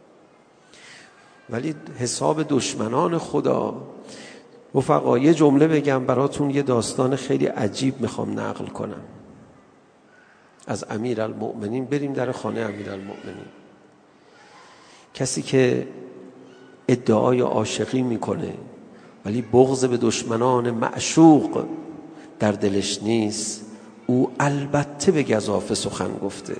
ولی حساب دشمنان خدا. رفقا یه جمله بگم براتون، یه داستان خیلی عجیب میخوام نقل کنم از امیرالمؤمنین. بریم در خانه امیرالمؤمنین. کسی که ادعای عاشقی میکنه ولی بغض به دشمنان معشوق در دلش نیست، او البته به گزافه سخن گفته.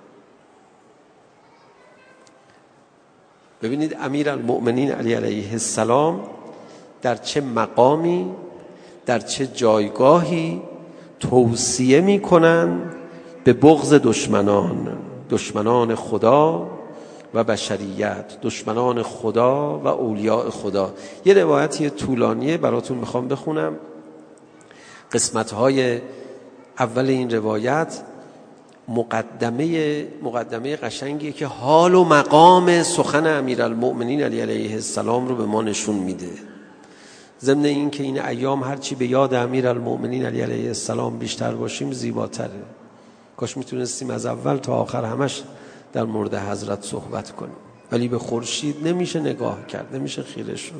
ببینید امیرالمؤمنین علی علیه السلام در چه مقامی، در چه جایگاهی توصیه میکنن به بغض دشمنان خدا و بشریت، دشمنان خدا و اولیاء خدا. یه روایتی طولانیه براتون میخوام بخونم. قسمت‌های اول این روایت مقدمه قشنگیه که حال و مقام سخن امیرالمؤمنین علی علیه السلام رو به ما نشون میده. ضمن این که این ایام هرچی به یاد امیرالمؤمنین علی علیه السلام بیشتر باشیم زیباتره. کاش میتونستیم از اول تا آخر همش در مورد حضرت صحبت کنیم، ولی به خورشید نمیشه نگاه کرد، نمیشه خیره شد.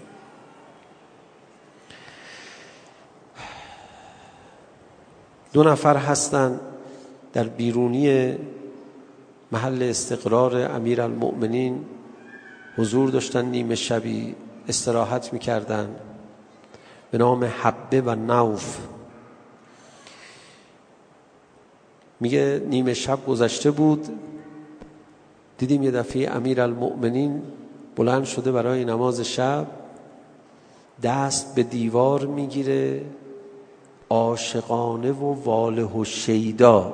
دو نفر هستن در بیرونی محل استقرار امیرالمؤمنین حضور داشتن، نیمه شبی استراحت میکردن، به نام حبه و نوف. میگه نیمه شب گذشته بود، دیدیم یه دفعه امیرالمؤمنین بلند شده برای نماز شب، دست به دیوار میگیره، عاشقانه و واله و شیدا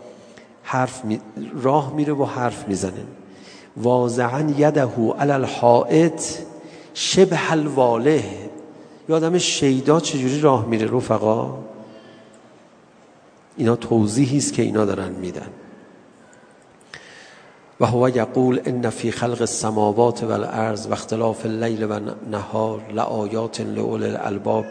راه میره و حرف میزنه. واضعا یده علی الحائط شبه الواله. یادم شیدا چجوری راه میره رفقا؟ اینا توضیحی است که اینا دارن میدن. و هو یقول ان فی خلق السماوات والارض و اختلاف اللیل و النهار لآیات لأولی الالباب.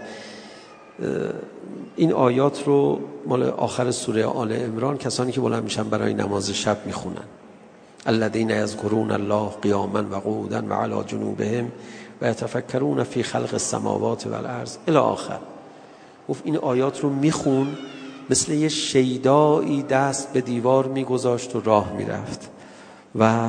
این آیات رو مال آخر سوره آل عمران کسانی که بلند میشن برای نماز شب میخونن. الذین یذکرون الله قیاما و قعودا و علی جنوبهم و یتفکرون فی خلق السماوات والارض الی آخر. گفت این آیات رو میخون، مثل یه شیدایی دست به دیوار میگذاشت و راه میرفت و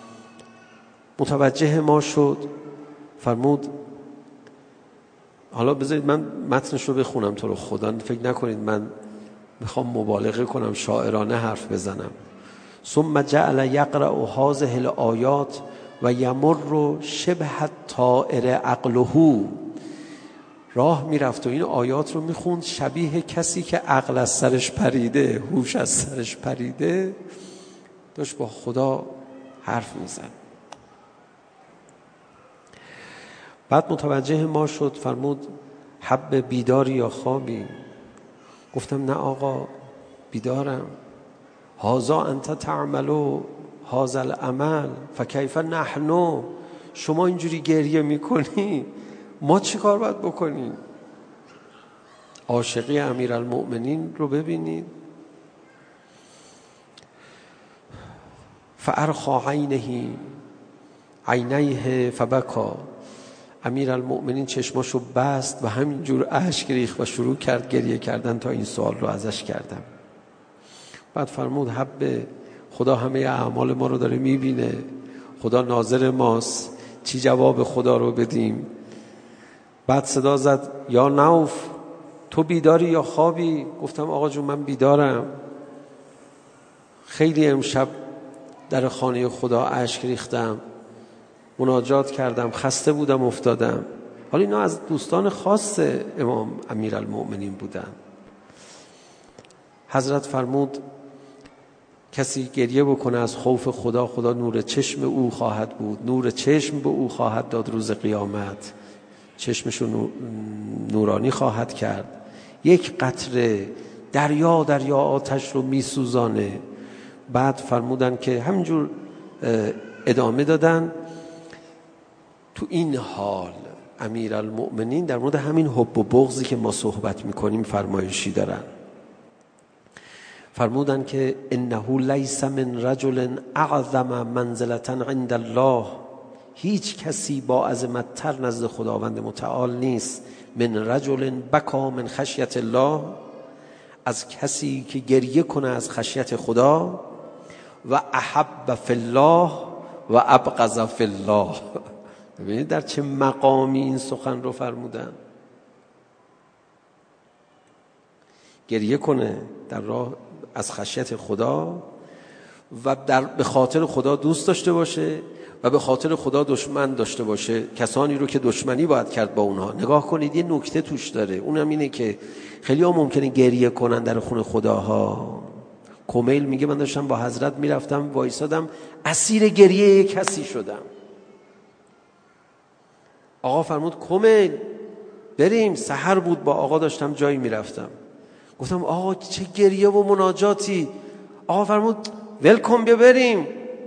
متوجه ما شد. فرمود حالا بذارید من متنش رو بخونم تو رو خدا، فکر نکنید من میخوام مبالغه کنم، شاعرانه حرف بزنم. ثم جعل یقرأ هذه الآیات و یمر شبه الطائر عقله. راه میرفت و این آیات رو میخوند شبیه کسی که عقل از سرش پریده، هوش از سرش پریده، داشت با خدا حرف میزد. بعد متوجه ما شد، فرمود حب بیداری یا خوابی؟ گفتم نه آقا، بیدارم. هازا انت تعملو هازا العمل فکیف نحنو. شما اینجوری گریه میکنی، ما چی کار باید بکنیم؟ عاشقی امیرالمؤمنین رو ببینید. فارخى عینیه فبکا. امیرالمؤمنین چشماشو بست و همینجور اشک ریخت و شروع کرد گریه کردن تا این سوال رو ازش کردم. بعد فرمود حب، خدا همه اعمال ما رو داره میبینه، خدا ناظر ماست، چی جواب خدا رو بدیم؟ بعد صدا زد یا نوف، تو بیداری یا خوابی؟ گفتم آقا جون من بیدارم. خیلی امشب در خانه خدا اشک ریختم، مناجات کردم، خسته بودم افتادم. حالا اینا از دوستان خاص امام امیرالمؤمنین بودن. حضرت فرمود کسی گریه بکنه از خوف خدا، خدا نور چشم او خواهد بود، نور چشم به او خواهد داد روز قیامت، چشمشو نورانی خواهد کرد. یک قطره دریا آتش رو میسوزانه. بعد فرمودن که همینجور ادامه دادن. تو این حال امیرالمؤمنین در مورد همین حب و بغضی که ما صحبت میکنیم فرمایشی دارن. فرمودن که انه لیس من رجل اعظم منزلة عند الله. هیچ کسی با عظمت‌تر نزد خداوند متعال نیست. من رجل بکا من خشیت الله، از کسی که گریه کنه از خشیت خدا. و احب فی الله و ابغض فی الله. ببینید در چه مقامی این سخن رو فرمودن. گریه کنه در راه از خشیت خدا و به خاطر خدا دوست داشته باشه و به خاطر خدا دشمن داشته باشه، کسانی رو که دشمنی باید کرد با اونها. نگاه کنید یه نکته توش داره، اونم اینه که خیلی ها ممکنه گریه کنن در خون خداها. کمیل میگه من داشتم با حضرت میرفتم وایسادم، اسیر گریه کسی شدم. آقا فرمود کمیل بریم. سحر بود، با آقا داشتم جایی میرفتم. گفتم آقا چه گریه و مناجاتی. آقا فرمود ولکن بیا بریم.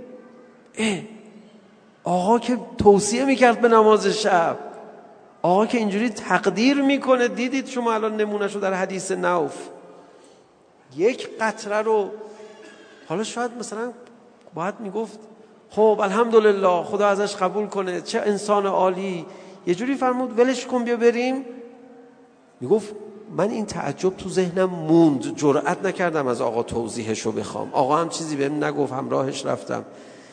آقا که توصیه میکرد به نماز شب، آقا که اینجوری تقدیر میکنه. دیدید شما الان نمونهشو در حدیث نوف. یک قطره رو حالا شاید مثلا باید میگفت خب الحمدلله خدا ازش قبول کنه، چه انسان عالی. یه جوری فرمود ولش کن بیا بریم. میگفت من این تعجب تو ذهنم موند، جرئت نکردم از آقا توضیحشو بخوام. آقا هم چیزی بهم نگفت، همراهش رفتم.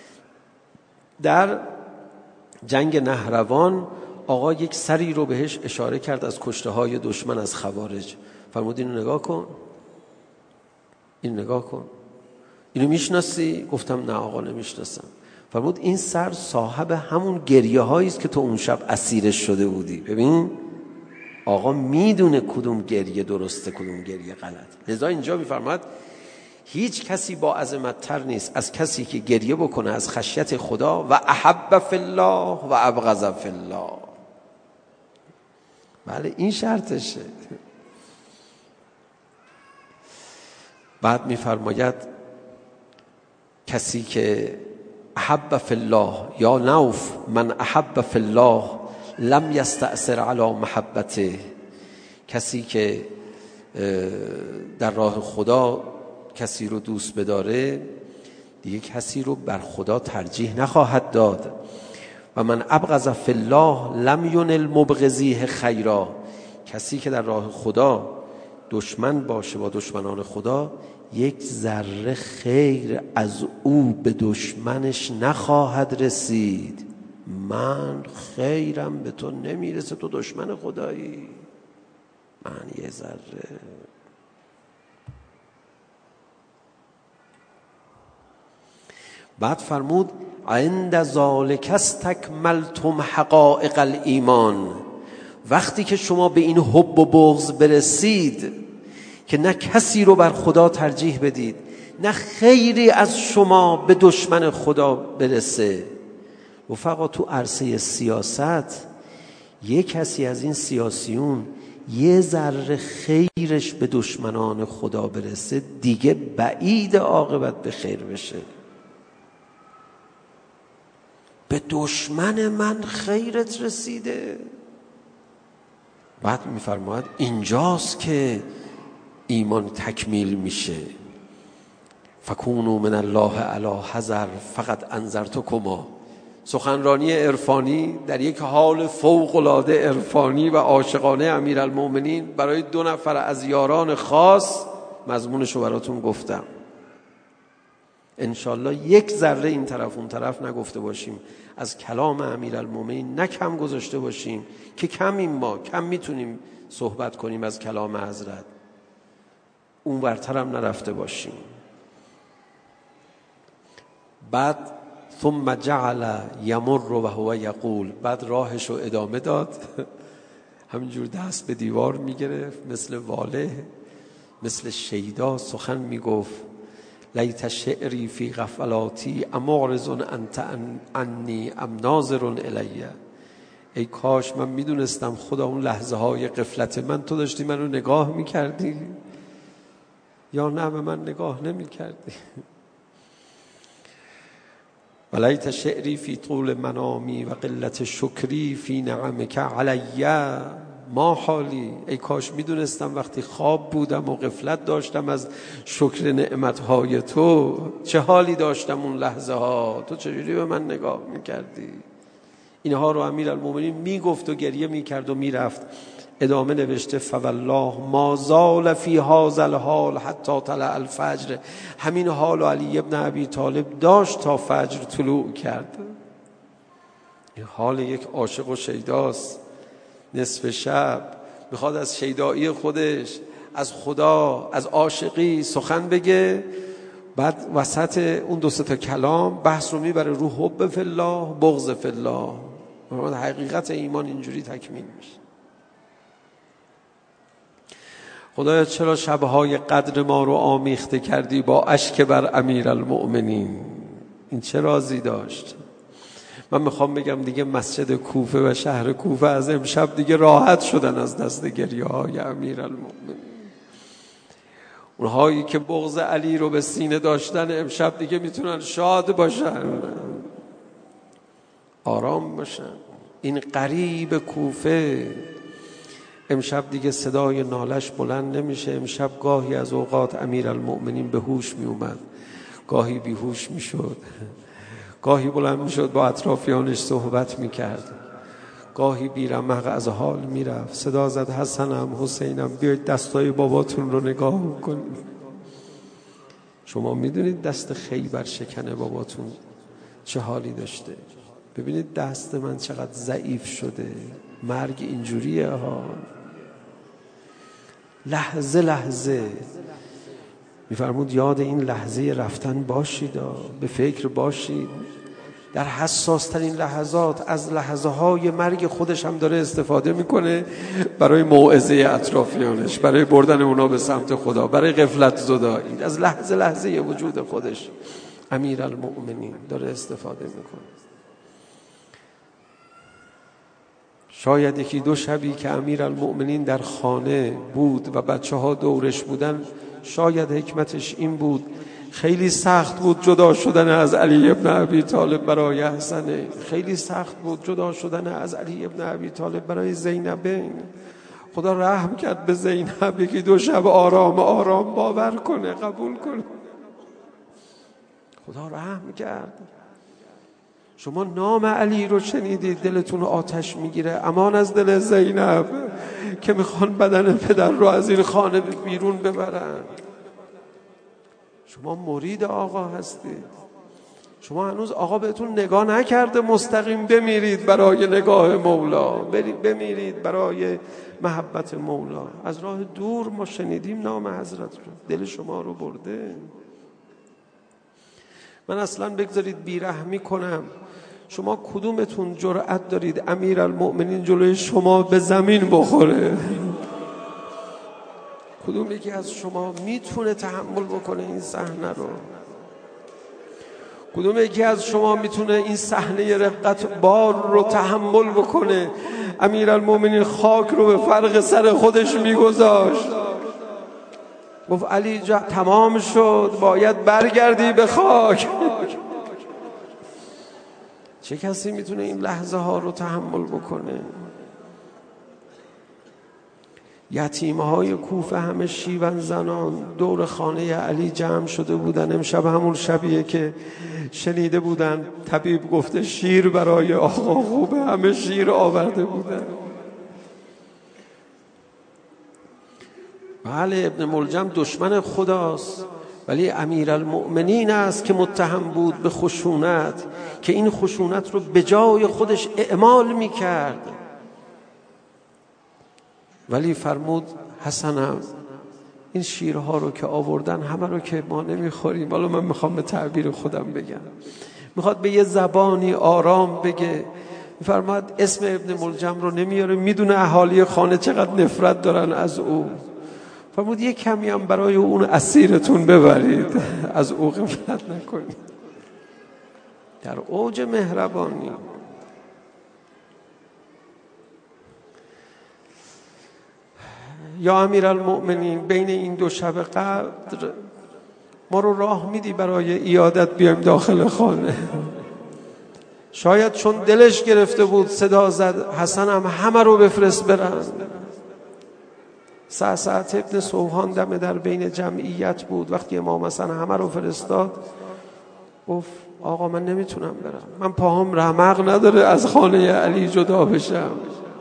در جنگ نهروان آقا یک سری رو بهش اشاره کرد از کشته های دشمن از خوارج. فرمود اینو نگاه کن، اینو نگاه کن، اینو میشناسی؟ گفتم نه آقا نمیشناسم. فرمود این سر صاحب همون گریه هایی است که تو اون شب اسیرش شده بودی. ببین آقا میدونه کدوم گریه درسته کدوم گریه غلط. لذا اینجا میفرماد هیچ کسی با عظمت تر نیست از کسی که گریه بکنه از خشیت خدا. و احب فی الله و ابغض فی الله. بله این شرطشه. بعد میفرماید کسی که احب فی الله یا نوف من احب فی الله لم یستأثر علی محبته. کسی که در راه خدا کسی رو دوست بداره دیگه کسی رو بر خدا ترجیح نخواهد داد. و من ابغض فی الله لم ینل مبغضیه خیرا. کسی که در راه خدا دشمن باشه با دشمنان خدا یک ذره خیر از او به دشمنش نخواهد رسید. من خیرم به تو نمیرسه، تو دشمن خدایی. من یه ذره. بعد فرمود عند ذالک استکملتم حقائق الایمان. وقتی که شما به این حب و بغض برسید که نه کسی رو بر خدا ترجیح بدید، نه خیری از شما به دشمن خدا برسه. رفقا تو عرصه سیاست یک کسی از این سیاسیون یه ذره خیرش به دشمنان خدا برسه، دیگه بعید عاقبت به خیر بشه. به دشمن من خیرت رسیده. بعد میفرماید اینجاست که ایمان تکمیل میشه. فکونوا من الله علی حذر فقط انذرتکما. سخنرانی عرفانی در یک حال فوق العاده عرفانی و عاشقانه امیرالمومنین برای 2 نفر از یاران خاص، مضمونش رو براتون گفتم. انشالله یک ذره این طرف اون طرف نگفته باشیم، از کلام امیرالمومنین نه کم گذاشته باشیم که کمیم، ما کم میتونیم صحبت کنیم از کلام حضرت، اون ورتر هم نرفته باشیم. بعد ثم جعل یمر و هو یقول، بعد راهش رو ادامه داد، همینجور دست به دیوار میگرفت، مثل واله، مثل شیدا سخن میگفت. لیت شعری فی غفلاتی امعرض انت عنی ام ناظر الیه. ای کاش من میدونستم خدا اون لحظه های غفلت من تو داشتی منو نگاه میکردی یا نه به من نگاه نمیکردی. ولیت شعری فی طول منامی و قلت شکری فی نعمک علی ما حالی. ای کاش میدونستم وقتی خواب بودم و غفلت داشتم از شکر نعمتهای تو چه حالی داشتم اون لحظه ها، تو چجوری به من نگاه میکردی. اینها رو امیرالمومنین میگفت و گریه میکرد و میرفت. ادامه نوشته فوالله ما زال فی هذا الحال حتی طلع الفجر. همین حال علی ابن ابی طالب داشت تا فجر طلوع کرد. این حال یک عاشق و شیداست. نصف شب میخواد از شیدایی خودش، از خدا، از عاشقی سخن بگه، بعد وسط اون 2 تا کلام بحث رو میبره رو حب فی الله، بغض فی الله. حقیقت ایمان اینجوری تکمیل میشه. خدایا چرا شبهای قدر ما رو آمیخته کردی با اشک بر امیرالمؤمنین؟ این چه رازی داشت؟ من میخوام بگم دیگه مسجد کوفه و شهر کوفه از امشب دیگه راحت شدن از دست گریه های امیرالمؤمنین. اونهایی که بغض علی رو به سینه داشتن امشب دیگه میتونن شاد باشن، آرام باشن. این غریب کوفه امشب دیگه صدای نالش بلند نمیشه. امشب گاهی از اوقات امیرالمؤمنین به هوش می اومد، گاهی بیهوش میشد، گاهی بلند میشد با اطرافیانش صحبت میکرد، گاهی بیرمق از حال میرفت، صدا زد حسنم حسینم بیایید دستای باباتون رو نگاه کنید. شما میدونید دست خیبر شکن باباتون چه حالی داشته؟ ببینید دست من چقدر ضعیف شده. مرگ اینجوریه ها. لحظه لحظه میفرمود یاد این لحظه رفتن باشید، به فکر باشید. در حساس ترین لحظات از لحظه های مرگ خودش هم داره استفاده میکنه برای موعظه اطرافیانش، برای بردن اونا به سمت خدا، برای غفلت زدایی. از لحظه لحظه وجود خودش امیرالمؤمنین داره استفاده میکنه. شاید 1-2 شبی که امیرالمؤمنین در خانه بود و بچه ها دورش بودن، شاید حکمتش این بود خیلی سخت بود جدا شدن از علی ابن ابی طالب برای حسن، خیلی سخت بود جدا شدن از علی ابن ابی طالب برای زینب. خدا رحم کرد به زینب، 1-2 شب آرام آرام باور کنه، قبول کنه. خدا رحم کرد. شما نام علی رو شنیدید دلتون آتش میگیره. امان از دل زینب که میخوان بدن پدر رو از این خانه بیرون ببرن. شما مرید آقا هستید. شما هنوز آقا بهتون نگاه نکرده مستقیم بمیرید برای نگاه مولا، بمیرید برای محبت مولا. از راه دور ما شنیدیم نام حضرت رو، دل شما رو برده. من اصلا بگذارید بیرحمی کنم، شما کدومتون جرأت دارید امیرالمؤمنین جلوی شما به زمین بخوره؟ کدوم یکی از شما میتونه تحمل بکنه این صحنه رو؟ کدوم یکی از شما میتونه این صحنه رقت بار رو تحمل بکنه؟ امیرالمؤمنین خاک رو به فرق سر خودش میگذاشت، گفت علی تمام شد، باید برگردی به خاک. چه کسی میتونه این لحظه ها رو تحمل بکنه؟ یتیمه های کوفه همه شیون زنان دور خانه علی جمع شده بودن. امشب همون شبیه که شنیده بودن طبیب گفته شیر برای آقا خوبه، همه شیر آورده بودن. بله ابن ملجم دشمن خداست، ولی امیرالمؤمنین است که متهم بود به خشونت، که این خشونت رو به جای خودش اعمال میکرد. ولی فرمود حسنم این شیرها رو که آوردن همه رو که ما نمیخوریم، حالا من میخوام به تعبیر خودم بگم، میخواد به یه زبانی آرام بگه. فرمود اسم ابن ملجم رو نمیاره، میدونه اهالی خانه چقدر نفرت دارن از او. فرمود یه کمی هم برای اون اسیرتون ببرید، از او غفلت نکنید. در اوج مهربانی. یا امیرالمؤمنین بین این دو شب قدر ما رو راه میدی برای ایادت بیایم داخل خانه؟ شاید چون دلش گرفته بود صدا زد حسن هم همه رو بفرست برن. سعد ابن سوحان دم در بین جمعیت بود، وقتی امام حسن همه رو فرستاد گفت آقا من نمیتونم برم، من پاهم رمق نداره از خانه علی جدا بشم.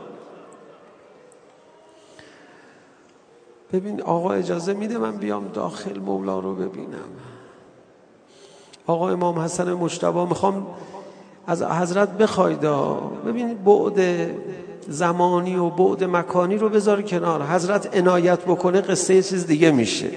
ببین آقا اجازه میده من بیام داخل مولا رو ببینم؟ آقا امام حسن مجتبی میخوام از حضرت بخوایدا. ببین بعد زمانی و بعد مکانی رو بذار کنار، حضرت عنایت بکنه قصه یه چیز دیگه میشه.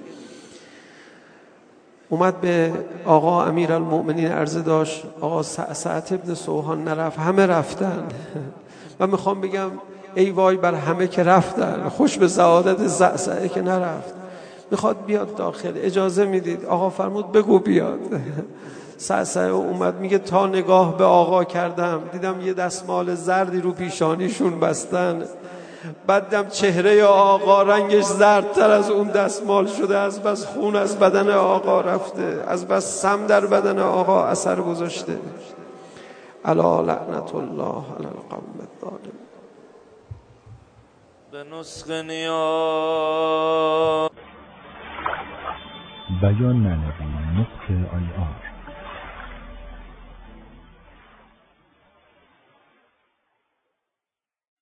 اومد به آقا امیرالمؤمنین عرضه داشت، آقا سعد ابن سوحان نرفت، همه رفتن. من میخوام بگم ای وای بر همه که رفتن، خوش به سعادت سعد که نرفت. میخواد بیاد داخل، اجازه میدید؟ آقا فرمود بگو بیاد. سعد اومد میگه تا نگاه به آقا کردم دیدم یه دستمال زردی رو پیشانیشون بستن، بعدم چهره آقا رنگش زردتر از اون دستمال شده، از بس خون از بدن آقا رفته، از بس سم در بدن آقا اثر گذاشته. الا لعنت الله علی القوم الظالمین. به نسخ نیاز بیان معنوی نقطه IR